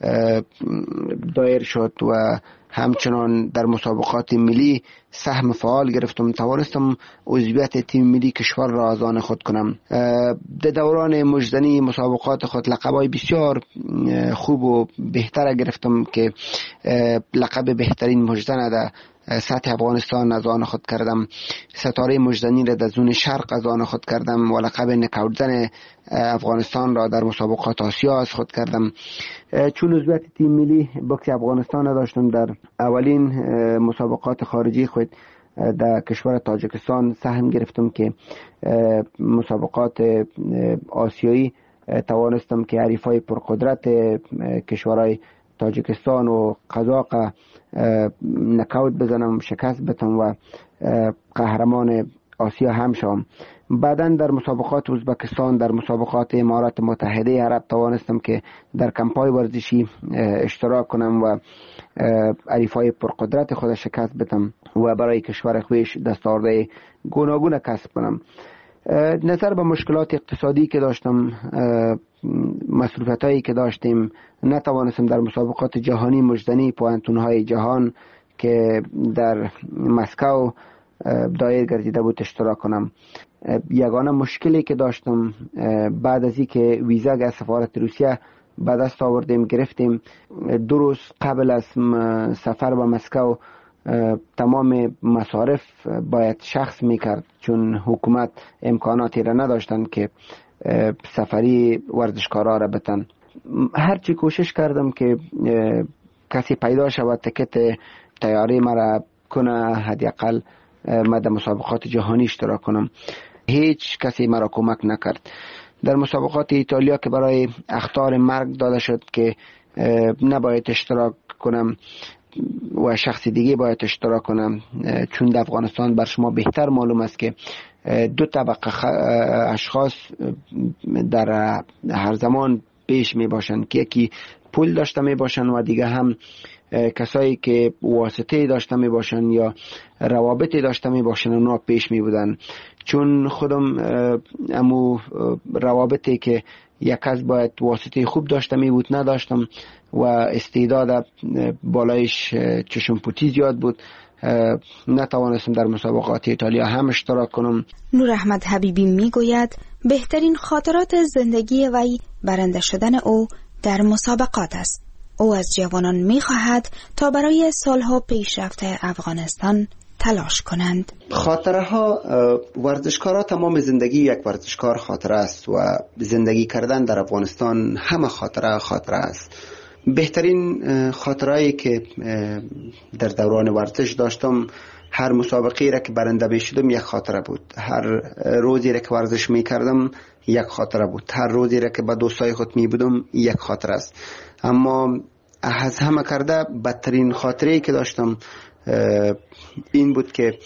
دایر شد و همچنان در مسابقات ملی سهم فعال گرفتم، توانستم عضویت تیم ملی کشور را از آن خود کنم. در دوران مجدنی مسابقات خود لقب‌های بسیار خوب و بهتر گرفتم که لقب بهترین مجدن در سطح افغانستان از آن خود کردم، ستاره مجدنی را در زون شرق از آن خود کردم و لقب نکاوتزن افغانستان را در مسابقات آسیا از خود کردم. چون عضویت تیم ملی بوکس افغانستان داشتم، در اولین مسابقات خارجی خود در کشور تاجیکستان سهم گرفتم که مسابقات آسیایی توانستم که حریفای پرقدرت کشورهای تاجیکستان و قزاق نکاوت بزنم، شکست بدم و قهرمان آسیا هم شوم. بعداً در مسابقات ازبکستان، در مسابقات امارات متحده عرب توانستم که در کمپای ورزشی اشتراک کنم و حریفای پرقدرت خود شکست بدم و برای کشور خویش دستاوردهای گوناگون کسب کنم. نظر به مشکلات اقتصادی که داشتم، مصروفیتایی که داشتیم، نتوانستم در مسابقات جهانی مجدنی پوانتونهای جهان که در مسکو دایر گردیده بود اشتراک کنم. یگانه مشکلی که داشتم بعد از اینکه ویزا از سفارت روسیه به دست آوردیم، گرفتیم. 2 روز قبل از سفر به مسکو تمام مصارف باید شخص میکرد، چون حکومت امکاناتی را نداشتن که سفری ورزشکارا را بتن. هرچی کوشش کردم که کسی پیدا شود تکت تیاری مرا کنه، حداقل من در مسابقات جهانی اشتراک کنم. هیچ کسی مرا کمک نکرد. در مسابقات ایتالیا که برای اخطار مرگ داده شد که نباید اشتراک کنم و شخص دیگه باید اشتراک کنم، چون در افغانستان بر شما بهتر معلوم است که 2 طبقه اشخاص در هر زمان پیش می باشند که یکی پول داشته می باشند و دیگه هم کسایی که واسطه داشته می باشند یا روابطی داشته می باشند اونا پیش می بودن. چون خودم امو روابطی که یک کس باید واسطه خوب داشته می بود نداشتم و استعداد بالایش چشم پوتی زیاد بود، نتوانستم در مسابقات ایتالیا هم اشتراک کنم. نور احمد حبیبی می گوید بهترین خاطرات زندگی وی برنده شدن او در مسابقات است. او از جوانان می خواهد تا برای سالها پیشرفت افغانستان تلاش کنند. خاطره ها، ورزشکارا تمام زندگی یک ورزشکار خاطره است و زندگی کردن در افغانستان همه خاطره است. بهترین خاطرهایی که در دوران ورزش داشتم، هر مسابقه را که برنده بشدم یک خاطره بود، هر روزی را که ورزش می کردم یک خاطره بود، هر روزی را که با دوستای خود می بودم یک خاطره است. اما از همه کرده بدترین خاطره‌ای که داشتم این بود که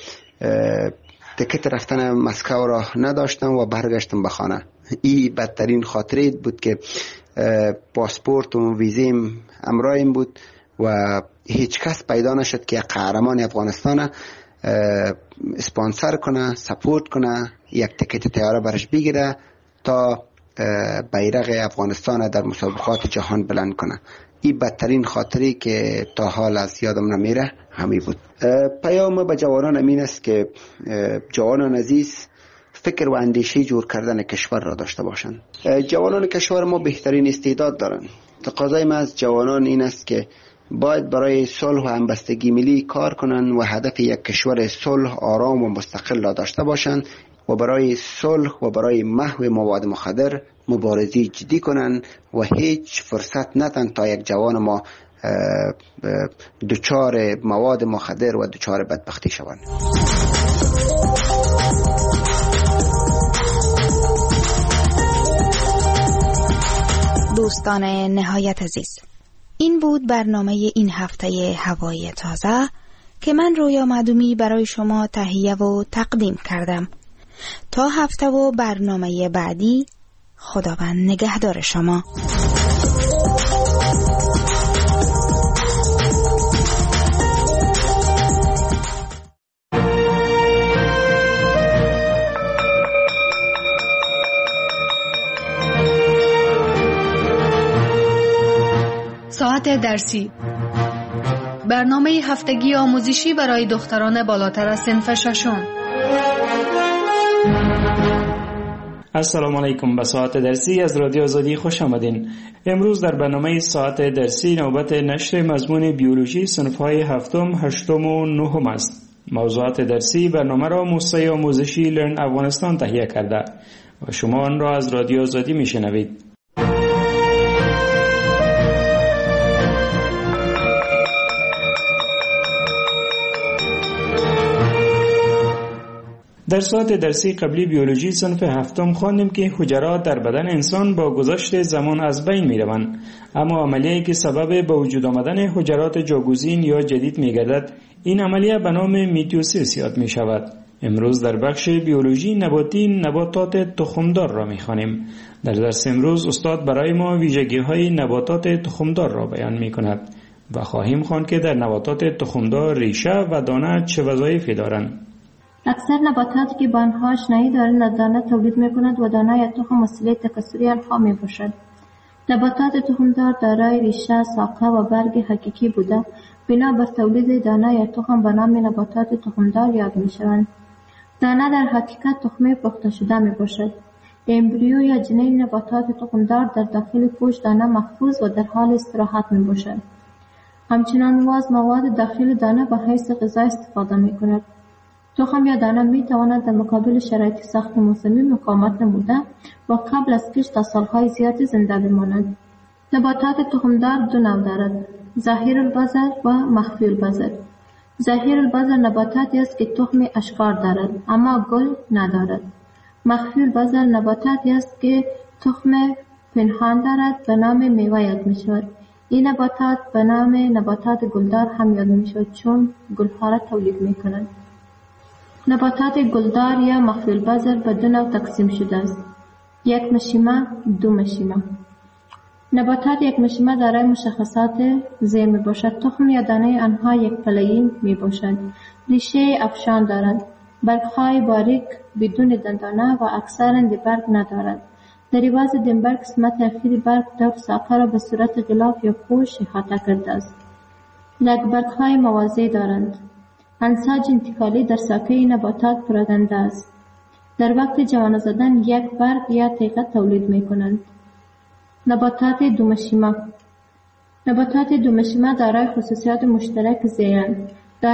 تکت رفتن مسکو را نداشتم و برگشتم به خانه. این بدترین خاطره بود که پاسپورت و ویزیم همراهم بود و هیچ کس پیدا نشد که قهرمان افغانستان اسپانسر کنه، سپورت کنه، یک تکت طیاره برش بگیره تا بیرق افغانستان در مسابقات جهان بلند کنه. این بدترین خاطری که تا حال از یادم نمیره همی بود. پیام به جوانان امین است که جوانان عزیز فکر و اندیشه جور کردن کشور را داشته باشند. جوانان کشور ما بهترین استعداد دارند. تقاضای ما از جوانان این است که باید برای صلح و همبستگی ملی کار کنند و هدف یک کشور صلح، آرام و مستقل را داشته باشند و برای صلح و برای محو مواد مخدر مبارزه جدی کنند و هیچ فرصت ندن تا یک جوان ما دچار مواد مخدر و دچار بدبختی شوند. دوستان نهایت عزیز، این بود برنامه این هفته هوای تازه که من رویا معدومی برای شما تهیه و تقدیم کردم. تا هفته و برنامه بعدی، خداوند نگهدار شما. ساعت درسی، برنامه هفتگی آموزشی برای دختران بالاتر از صنف ششم. السلام علیکم. به ساعت درسی از رادیو آزادی خوش آمدین. امروز در برنامه ساعت درسی نوبت نشر مضمون بیولوژی صنف‌های هفتم، هشتم و نهم است. موضوعات درسی برنامه را موسسه آموزشی لرن افغانستان تهیه کرده و شما آن را از رادیو آزادی میشنوید. در ساعت درسی قبلی بیولوژی صنف هفتم خواندیم که حجرات در بدن انسان با گذشت زمان از بین می روند، اما عملیه‌ای که سبب به وجود آمدن حجرات جاگزین یا جدید می گردد، این عملیه به نام میتوسیس یاد می شود. امروز در بخش بیولوژی نباتی نباتات تخمدار را می خوانیم. در درس امروز استاد برای ما ویژگی‌های نباتات تخمدار را بیان می کند و خواهیم خواند که در نباتات تخمدار ریشه و دانه چه وظایفی دارند. اکثر نباتاتی که با آنها آشنایی دارند از دانه تولید می‌کنند و دانه یا تخم وسیله تکثری آنها می‌باشد. نباتات تخمدار دارای ریشه، ساقه و برگ حقیقی بوده بنا بر تولید دانه یا تخم به نام نباتات تخمدار یاد می‌شوند. دانه در حقیقت تخمه پخته شده می‌باشد. امبریو یا جنین نباتات تخمدار در داخل پوست دانه محفوظ و در حال استراحت می باشد. همچنان واز مواد داخل دانه به حیث غذا استفاده می کند. تخم یا دانه می تواند در مقابل شرایط سخت موسمی مقاومت نموده و قبل از کشت تا سالهای زیادی زنده بماند. نباتات تخمدار دو نوع دارد: ظاهر البذر و مخفی البذر. ظاهر البذر نباتاتی است که تخم اشکار دارد اما گل ندارد. مخفی البذر نباتاتی است که تخم پنهان دارد به نام میوه یاد می شود. این نباتات به نام نباتات گلدار هم یاد می شود چون گلها را تولید می کنند. نباتات گلدار یا مخفی البذر به دو نوع تقسیم شده است: یک مشیمه، دو مشیمه. نباتات یک مشیمه دارای مشخصات زیر می باشد. تخم یا دانه آنها یک پله‌ای می باشد. ریشه افشان دارند. برگ‌های باریک بدون دندانه و اکثرا برگ ندارد. در عوض دنبرگ قسمت اخیری برگ دو ساقه را به صورت غلاف یا پوش احاطه کرده است. برگ‌های موازی دارند. انساج انتقالی در ساقه این نباتات پراکنده است. در وقت جوان زدن یک برگ یا تیغه تولید می کنند. نباتات دومشیمه. نباتات دومشیمه دارای خصوصیات مشترک زیرند.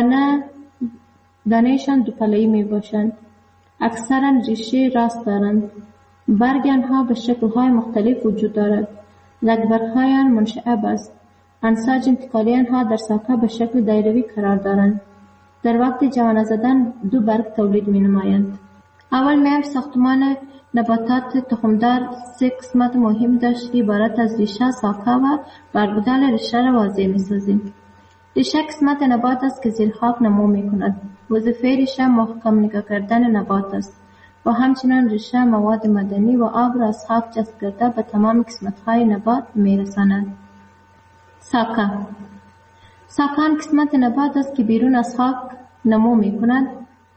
دانه‌شان دو پله‌ای می باشند. اکثرا ریشه راست دارند. برگ آنها به شکل‌های مختلف وجود دارد. برگ‌های آن منشعب است. انساج انتقالی آنها در ساقه به شکل دایروی قرار دارند. در وقت جوان زدن دو برگ تولید می نمایند. اول می‌ایم ساختمان نباتات تخمدار سه قسمت مهم داشت که عبارت از ریشه، ساقه و برگودال ریشه را واضح می‌سازیم. ریشه قسمت نبات است که زیر خاک نمو می‌کند. وظیفه ریشه محکم نگاه کردن نبات است و همچنین ریشه مواد معدنی و آب را از خاک جذب کرده به تمام قسمت‌های نبات می‌رساند. ساقه. ساقه آن قسمت نبات است که بیرون از خاک نمو می‌کند.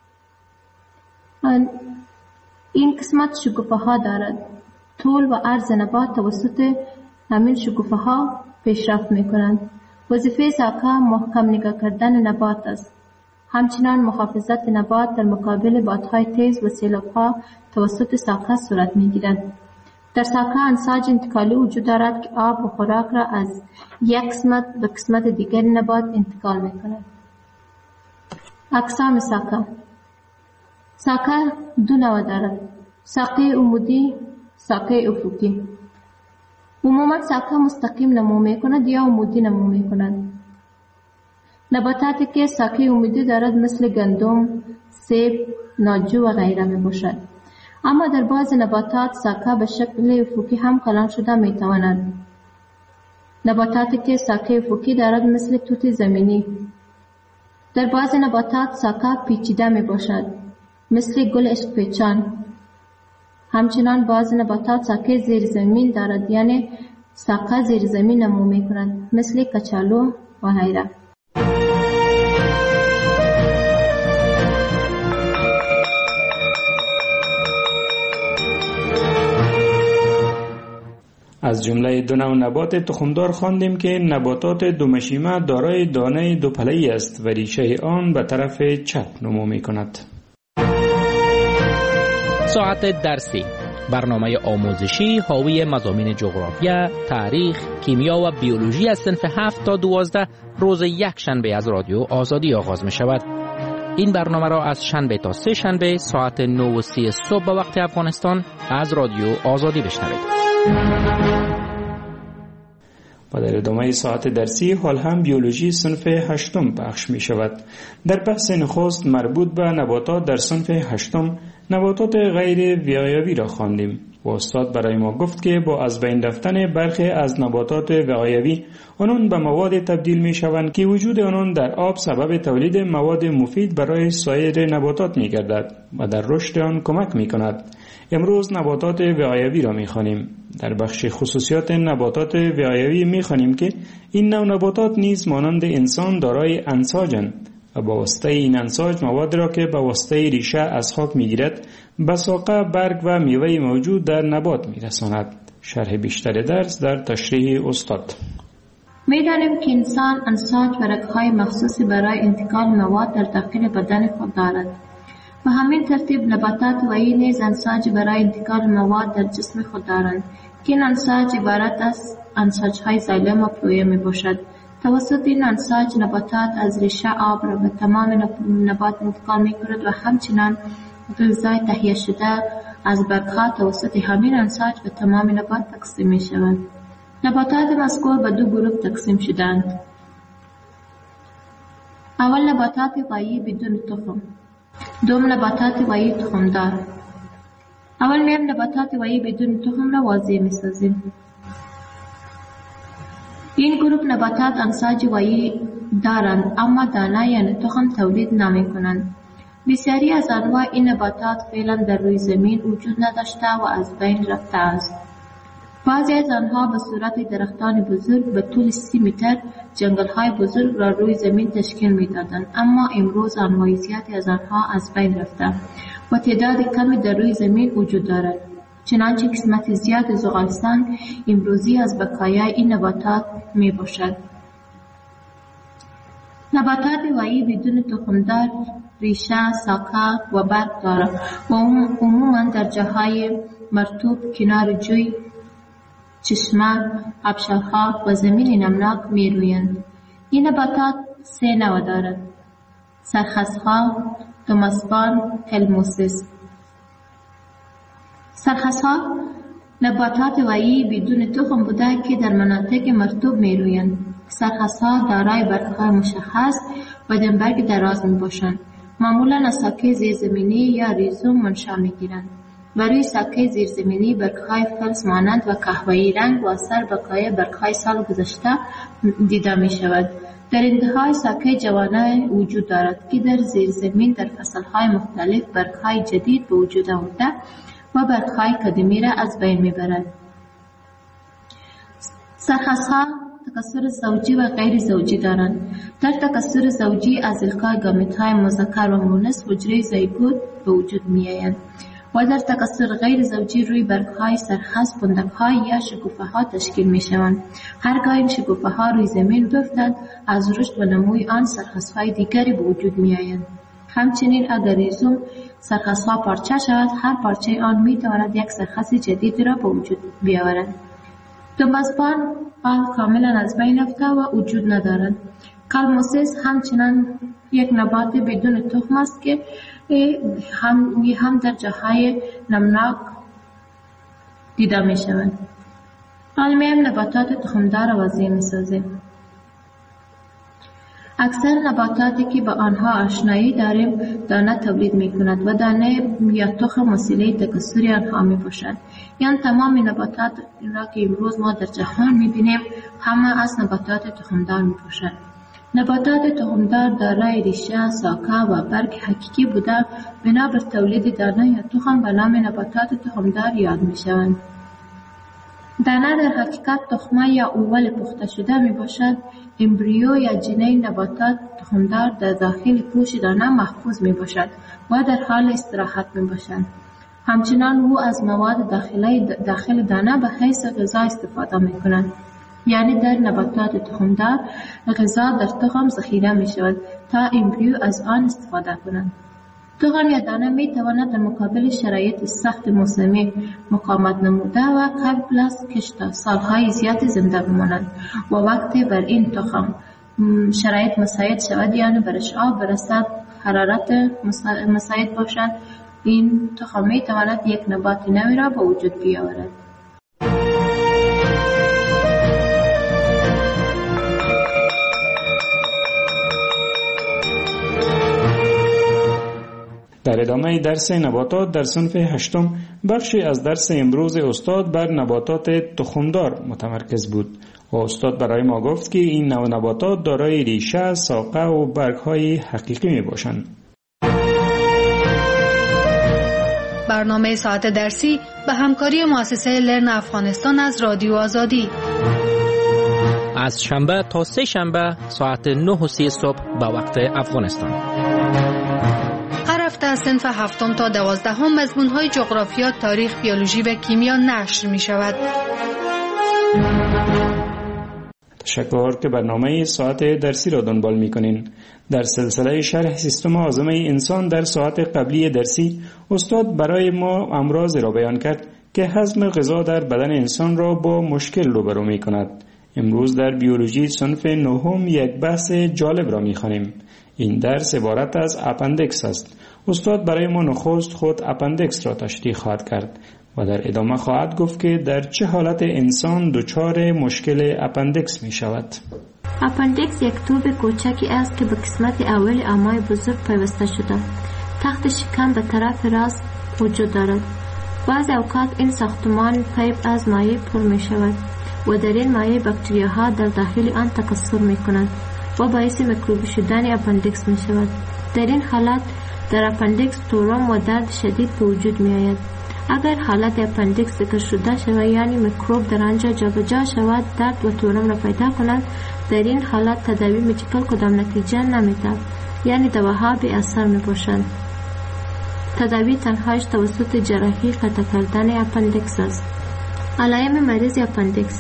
این قسمت شکوفه ها دارد. طول و عرض نبات توسط همین شکوفه ها پیشرفت می کنند. وظیفه ساقه محکم نگاه کردن نبات است. همچنان محافظت نبات در مقابل بادهای تیز و سیلاب ها توسط ساقه صورت می گیرد. در ساقه انساج انتقالی وجود دارد که آب و خوراک را از یک قسمت به قسمت دیگر نبات انتقال می کند. اقسام ساقه. ساقه دو نوع دارد: ساقه عمودی، ساقه افقی. عموما ساقه مستقیم نمو می کند یا عمودی نمو می کند. نباتاتی که ساقه عمودی دارد مثل گندم، سیب، ناجو و غیره می باشد. اما در بعض نباتات ساقه به شکل افقی هم کلان شده می تواند. نباتاتی که ساقه افقی دارد مثل توت زمینی. در بعض نباتات ساقه پیچیده می باشد مثل گل عشق پیچان. همچنان بعض نباتات ساقه زیر زمین دارد، یعنی ساقه زیر زمین نمو می کند مثل کچالو و غیره. از جمله دو نوع نبات تخمدار خواندیم که نباتات دومشیمه دارای دانه دو پله‌ای است و ریشه آن به طرف چپ نمو می کند. ساعت درسی، برنامه آموزشی حاوی مضامین جغرافیا، تاریخ، کیمیا و بیولوژی از صنف 7 تا 12 روز یک شنبه از رادیو آزادی آغاز می شود. این برنامه را از شنبه تا سه شنبه ساعت 9:30 صبح به وقت افغانستان از رادیو آزادی بشنوید. و در ادامه ساعت درسی حال هم بیولوژی صنف 8 پخش می شود. در بحث نخست مربوط به نباتات در صنف 8 نباتات غیر وقایوی را خواندیم و استاد برای ما گفت که با از بین رفتن برخی از نباتات وقایوی آنان به مواد تبدیل می شوند که وجود آنان در آب سبب تولید مواد مفید برای سایر نباتات می گردد و در رشد آن کمک می کند. امروز نباتات وقایوی را می خوانیم. در بخش خصوصیات نباتات وقایوی می خوانیم که این نوع نباتات نیز مانند انسان دارای انساجند و با واسطه این انساج مواد را که با واسطه ریشه از خاک می گیرد به ساقه، برگ و میوه موجود در نبات می رساند. شرح بیشتر درس در تشریح استاد. می دانیم که انسان انساج و رگ‌های مخصوصی برای انتقال مواد در داخل بدن خود دارد به همین ترتیب نباتات ویی نیز انساج برای انتقال مواد در جسم خود دارند که این انساج عبارت از انساجهای زایلم و پلویه می باشد. توسط این انساج نباتات از ریشه آب را به تمام نبات انتقال می کند و همچنان غذای تهیه شده از برگها توسط همین انساج به تمام نبات تقسیم می شود. نباتات مذکور به 2 گروه تقسیم شدند. اول نباتات ویی بدون تخم، دوم نباتات ویی تخمدار. اول میم نباتات ویی بدون تخم را واضح می سازیم. این گروه نباتات انساج ویی دارند اما دانه یعنی تخم تولید نمی کنند. بسیاری از انواع این نباتات فعلا در روی زمین وجود نداشته و از بین رفته است. بعضی از آنها به صورت درختان بزرگ به طول 30 متر جنگل‌های بزرگ را روی زمین تشکیل می‌دادند، اما امروز انواع زیادی از آنها از بین رفته و تعداد کمی در روی زمین وجود دارد. چنانچه قسمت زیاد زغالستان امروزی از بقایای این نباتات میباشد. نباتات ویی بدون تخمدار ریشه، ساقه و برگ دارد و عموما در جاهای مرطوب کنار جوی، چشمه، آبشارها و زمین نمناک می رویند. این نباتات 3 نوع دارد: سرخسها، توماسبان، هلموسیس. سرخسها نباتات ویی بدون تخم بوده که در مناطق مرطوب می رویند. سرخسها دارای برگ‌های مشخص و دمبرگ دراز می باشند. معمولا از ساکه زیرزمینی یا ریزوم منشأ می گیرند. برای ساکه زیرزمینی برگ‌های فلز مانند و قهوه‌ای رنگ و اثر بقای برگ‌های سال گذشته دیده می شود. در انتهای ساکه جوانه وجود دارد که در زیرزمین در فصل‌های مختلف برگ‌های جدید به وجود آورده و برگ‌های قدیمی را از بین می برد. سرخسها تکثر زوجی و غیر زوجی دارند. در تکثر زوجی از القای گامیت‌های مذکر و مؤنث حجره زیگوت به وجود می‌آیند و در تکثر غیر زوجی روی برگ‌های سرخس پوندک‌ها یا شکوفه‌ها تشکیل می‌شوند. هرگاه این شکوفه‌ها روی زمین بیفتند از رشد و نموی آن سرخس‌های دیگری به وجود می‌آیند. همچنین اگر ریزوم سرخس‌ها پارچه شود، هر پارچه آن می‌تواند یک سرخس جدید را به وجود بیاورد. توماسبان آن کاملا از بین رفته و وجود ندارد. کالموسیس همچنان یک نبات بدون تخم است که هم در جاهای نمناک دیده می شود. علمیم نباتات تخمدار را وضعی می سازیم. اکثر نباتاتی که با آنها آشنایی داریم دانه تولید می کند و دانه یا تخم وسیله تکثر آنها می باشد. یعنی تمام نباتات را که امروز ما در جهان می بینیم همه از نباتات تخمدار می باشد. نباتات تخمدار دارای ریشه، ساقه و برگ حقیقی بوده بنابر تولید دانه یا تخم به نام نباتات تخمدار یاد می شوند. دانه در حقیقت تخمه یا اول پخته شده می باشد. امبریو یا جنه نباتات تخمدار در داخل پوش دانه محفوظ می باشد و در حال استراحت می باشد. همچنان او از مواد داخل دانه به حیث غذا استفاده می کند. یعنی در نباتات تخمدار غذا در تخم ذخیره می شود تا امبریو از آن استفاده کنند. تخم یا دانه می تواند در مقابل شرایط سخت موسمی مقاومت نموده و قبل از کشت سالهای زیادی زنده بمانند و وقتی بر این تخم شرایط مساعد شود یعنی برش آب برسد، حرارت مساعد باشد، این تخم می تواند یک نبات نوی را به وجود بیاورد. در ادامه درس نباتات در صنف 8 بخشی از درس امروز استاد بر نباتات تخمدار متمرکز بود و استاد برای ما گفت که این نوع نباتات دارای ریشه، ساقه و برگ‌های حقیقی می باشند. برنامه ساعت درسی به همکاری مؤسسه لرن افغانستان از رادیو آزادی از شنبه تا سه شنبه ساعت 9:30 صبح به وقت افغانستان. هر هفته از صنف 7 تا 12 مضمون‌های جغرافیا، تاریخ، بیولوژی و کیمیا نشر می‌شود. تشکر که برنامه ساعت درسی را دنبال می‌کنین. در سلسله شرح سیستم هاضمه انسان در ساعت قبلی درسی استاد برای ما امراض را بیان کرد که هضم غذا در بدن انسان را با مشکل روبرو می‌کند. امروز در بیولوژی صنف نهم یک بحث جالب را می‌خوانیم. این درس عبارت از اپندکس است. استاد برای ما نخست خود اپندکس را تشریح خواهد کرد و در ادامه خواهد گفت که در چه حالت انسان دچار مشکل اپندکس می شود. اپندکس یک توب کوچکی است که به قسمت اول امعای بزرگ پیوسته شده. تخت شکم به طرف راست وجود دارد. بعضی اوقات این ساختمان پیپ از مایع پر می شود و در این مایع باکتریاها در داخل آن تکثر می کنند و باعث میکروبی شدن اپندکس می شود. در این حالت در اپندکس تورم و درد شدید به وجود می آید. اگر حالت اپندکس ذکر شده شود یعنی میکروب در آنجا جابجا شود درد و تورم را پیدا کند، در این حالت تداوی مدیکال کدام نتیجه نمی‌دهد، یعنی دواها بی اثر می باشند. تداوی تنهایش توسط جراحی قطع کردن اپندکس است. علائم مریض اپندکس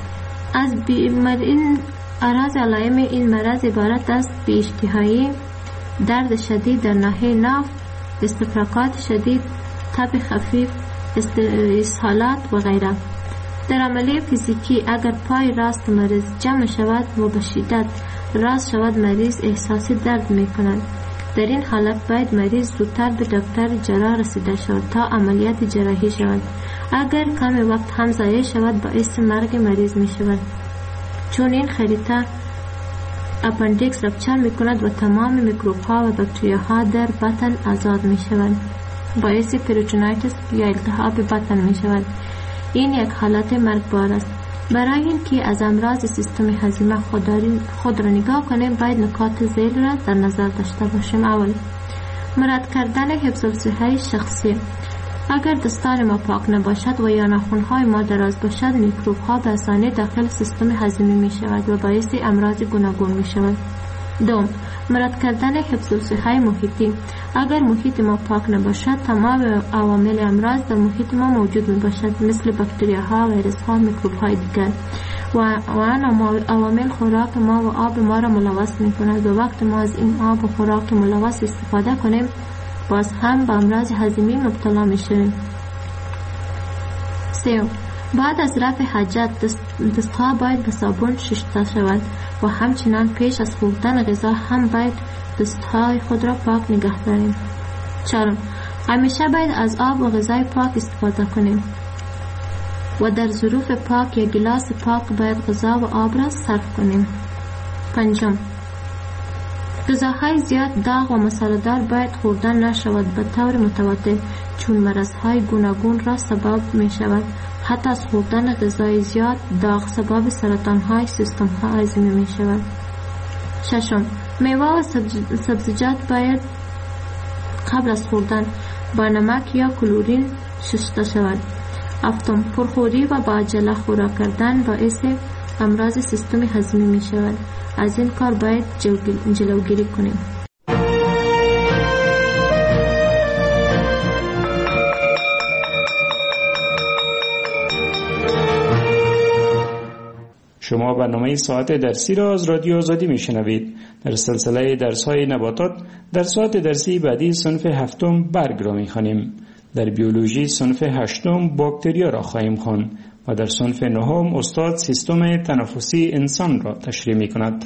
از علائم این مرض عبارت است بی اشتهایی، درد شدید در ناحیه ناف، استفراغات شدید، تب خفیف، اسهالات و غیره. در عملیه فیزیکی اگر پای راست مریض جمع شود و به شدت راست شود مریض احساسی درد می کند. در این حالت باید مریض زودتر به دکتر جراح رسیده شود تا عملیات جراحی شود. اگر کم وقت هم ضایع شود باعث مرگ مریض می شود، چون این خریطه اپندکس رپچر می کند و تمام میکروب ها و باکتریا ها در بطن آزاد می شوند. باعث پریتونایتس یا التهاب بطن می شود. این یک حالت مرگبار است. برای اینکه از امراض سیستم هضمی خود را نگاه کنیم باید نکات ذیل را در نظر داشته باشیم. اول، مراد کردن حفظ الصحه شخصی. اگر دستان ما پاک نباشد و یا ناخن‌های ما دراز باشد میکروب ها به آسانی داخل سیستم هضمی می شود و باعث امراض گوناگون می شود. دوم، مراد کردن حفظ الصحه محیطی. اگر محیط ما پاک نباشد تمام عوامل امراض در محیط ما موجود می باشد، مثل باکتریاها، ویروس‌ها، میکروب‌های دیگر و آن عوامل خوراک ما و آب ما را ملوث می کند و وقت ما از این آب و خوراک ملوث استفاده کنیم باز هم به امراض هضمی مبتلا می شویم. سوم، بعد از رفع حاجت دستها باید به صابون شسته شود و همچنان پیش از خوردن غذا هم باید دستهای خود را پاک نگه داریم. چهارم، همیشه باید از آب و غذای پاک استفاده کنیم و در ظروف پاک یا گلاس پاک باید غذا و آب را صرف کنیم. پنجم، غذاهای زیاد داغ و مساله‌دار باید خوردن نشود به طور متواتر، چون مرضهای گوناگون را سبب می شود. حتی از خوردن غذای زیاد داغ سبب سرطانهای سیستم هضمی می شود. ششم، میوه و سبزیجات باید قبل از خوردن با نمک یا کلورین شسته شود. هفتم، پرخوری و با عجله خوراک کردن باعث امراض سیستم هضمی می شود. از این کار باید جلوگیری کنیم. شما برنامه ساعت درسی را از رادیو آزادی میشنوید. در سلسله درس‌های نباتات در ساعت درسی بعدی صنف هفتم برگ را میخوانیم. در بیولوژی صنف هشتم باکتریا را خواهیم خواند و در صنف نهم استاد سیستم تنفسی انسان را تشریح میکند.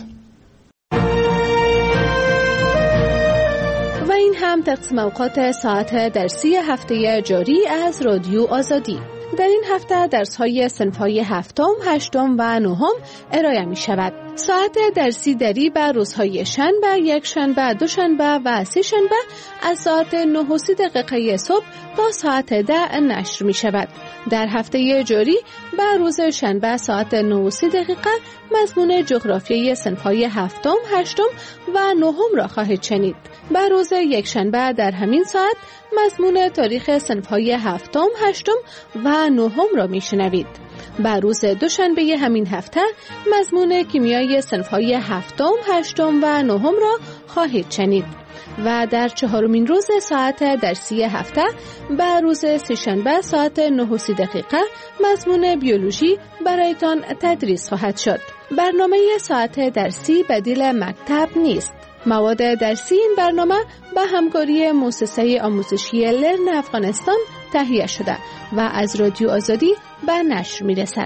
و این هم تقسیم اوقات ساعت درسی هفته جاری از رادیو آزادی. در این هفته درس‌های صنف‌های هفتم، هشتم و نهم ارائه می‌شود. ساعت درسی دری بر روزهای شنبه، یک شنبه، دو شنبه و سه شنبه از ساعت 9:30 صبح تا ساعت 10 نشر می‌شود. در هفته جاری بر روز شنبه ساعت 9:30 مضمون جغرافیایی صنف‌های هفتم، هشتم و نهم را خواهید شنید. بر روز یک شنبه در همین ساعت مضمون تاریخ صنف‌های هفتم، هشتم و نهم را میشنوید. بر روز دوشنبه همین هفته مضمون کیمیای صنف‌های هفتم، هشتم و نهم را خواهید شنید. و در چهارمین روز ساعت درسی هفته بر روز سه‌شنبه ساعت 9:30 مضمون بیولوژی برایتان تدریس خواهد شد. برنامه ساعت درسی بدیل مکتب نیست. مواد درسی این برنامه به همکاری مؤسسه آموزشی لرن افغانستان تهیه شده و از رادیو آزادی به نشر می‌رسد.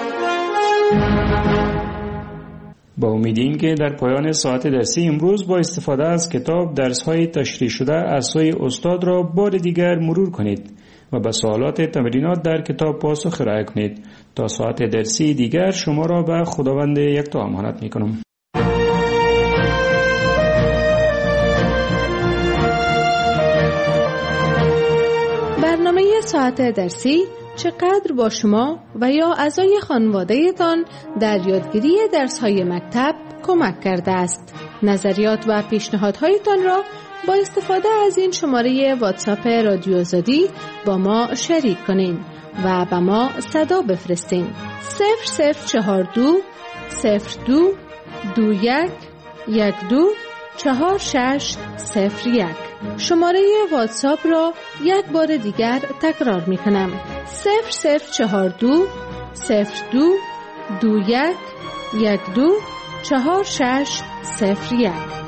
با امیدیم که در پایان ساعت درسی امروز با استفاده از کتاب درس‌های تشریح شده از سوی استاد را بار دیگر مرور کنید و به سوالات تمرینات در کتاب پاسخ ارائه کنید. تا ساعت درسی دیگر شما را به خداوند یکتا امانت می‌کنم. برنامه ساعت درسی چقدر با شما و یا اعضای خانواده‌تان در یادگیری درس‌های مکتب کمک کرده است؟ نظریات و پیشنهادهایتان را با استفاده از این شماره واتساپ رادیو آزادی با ما شریک کنین و به ما صدا بفرستین. 0042 02 21 12 4601. شماره واتساپ را یک بار دیگر تکرار می کنم. 0042 02 21 12 4601.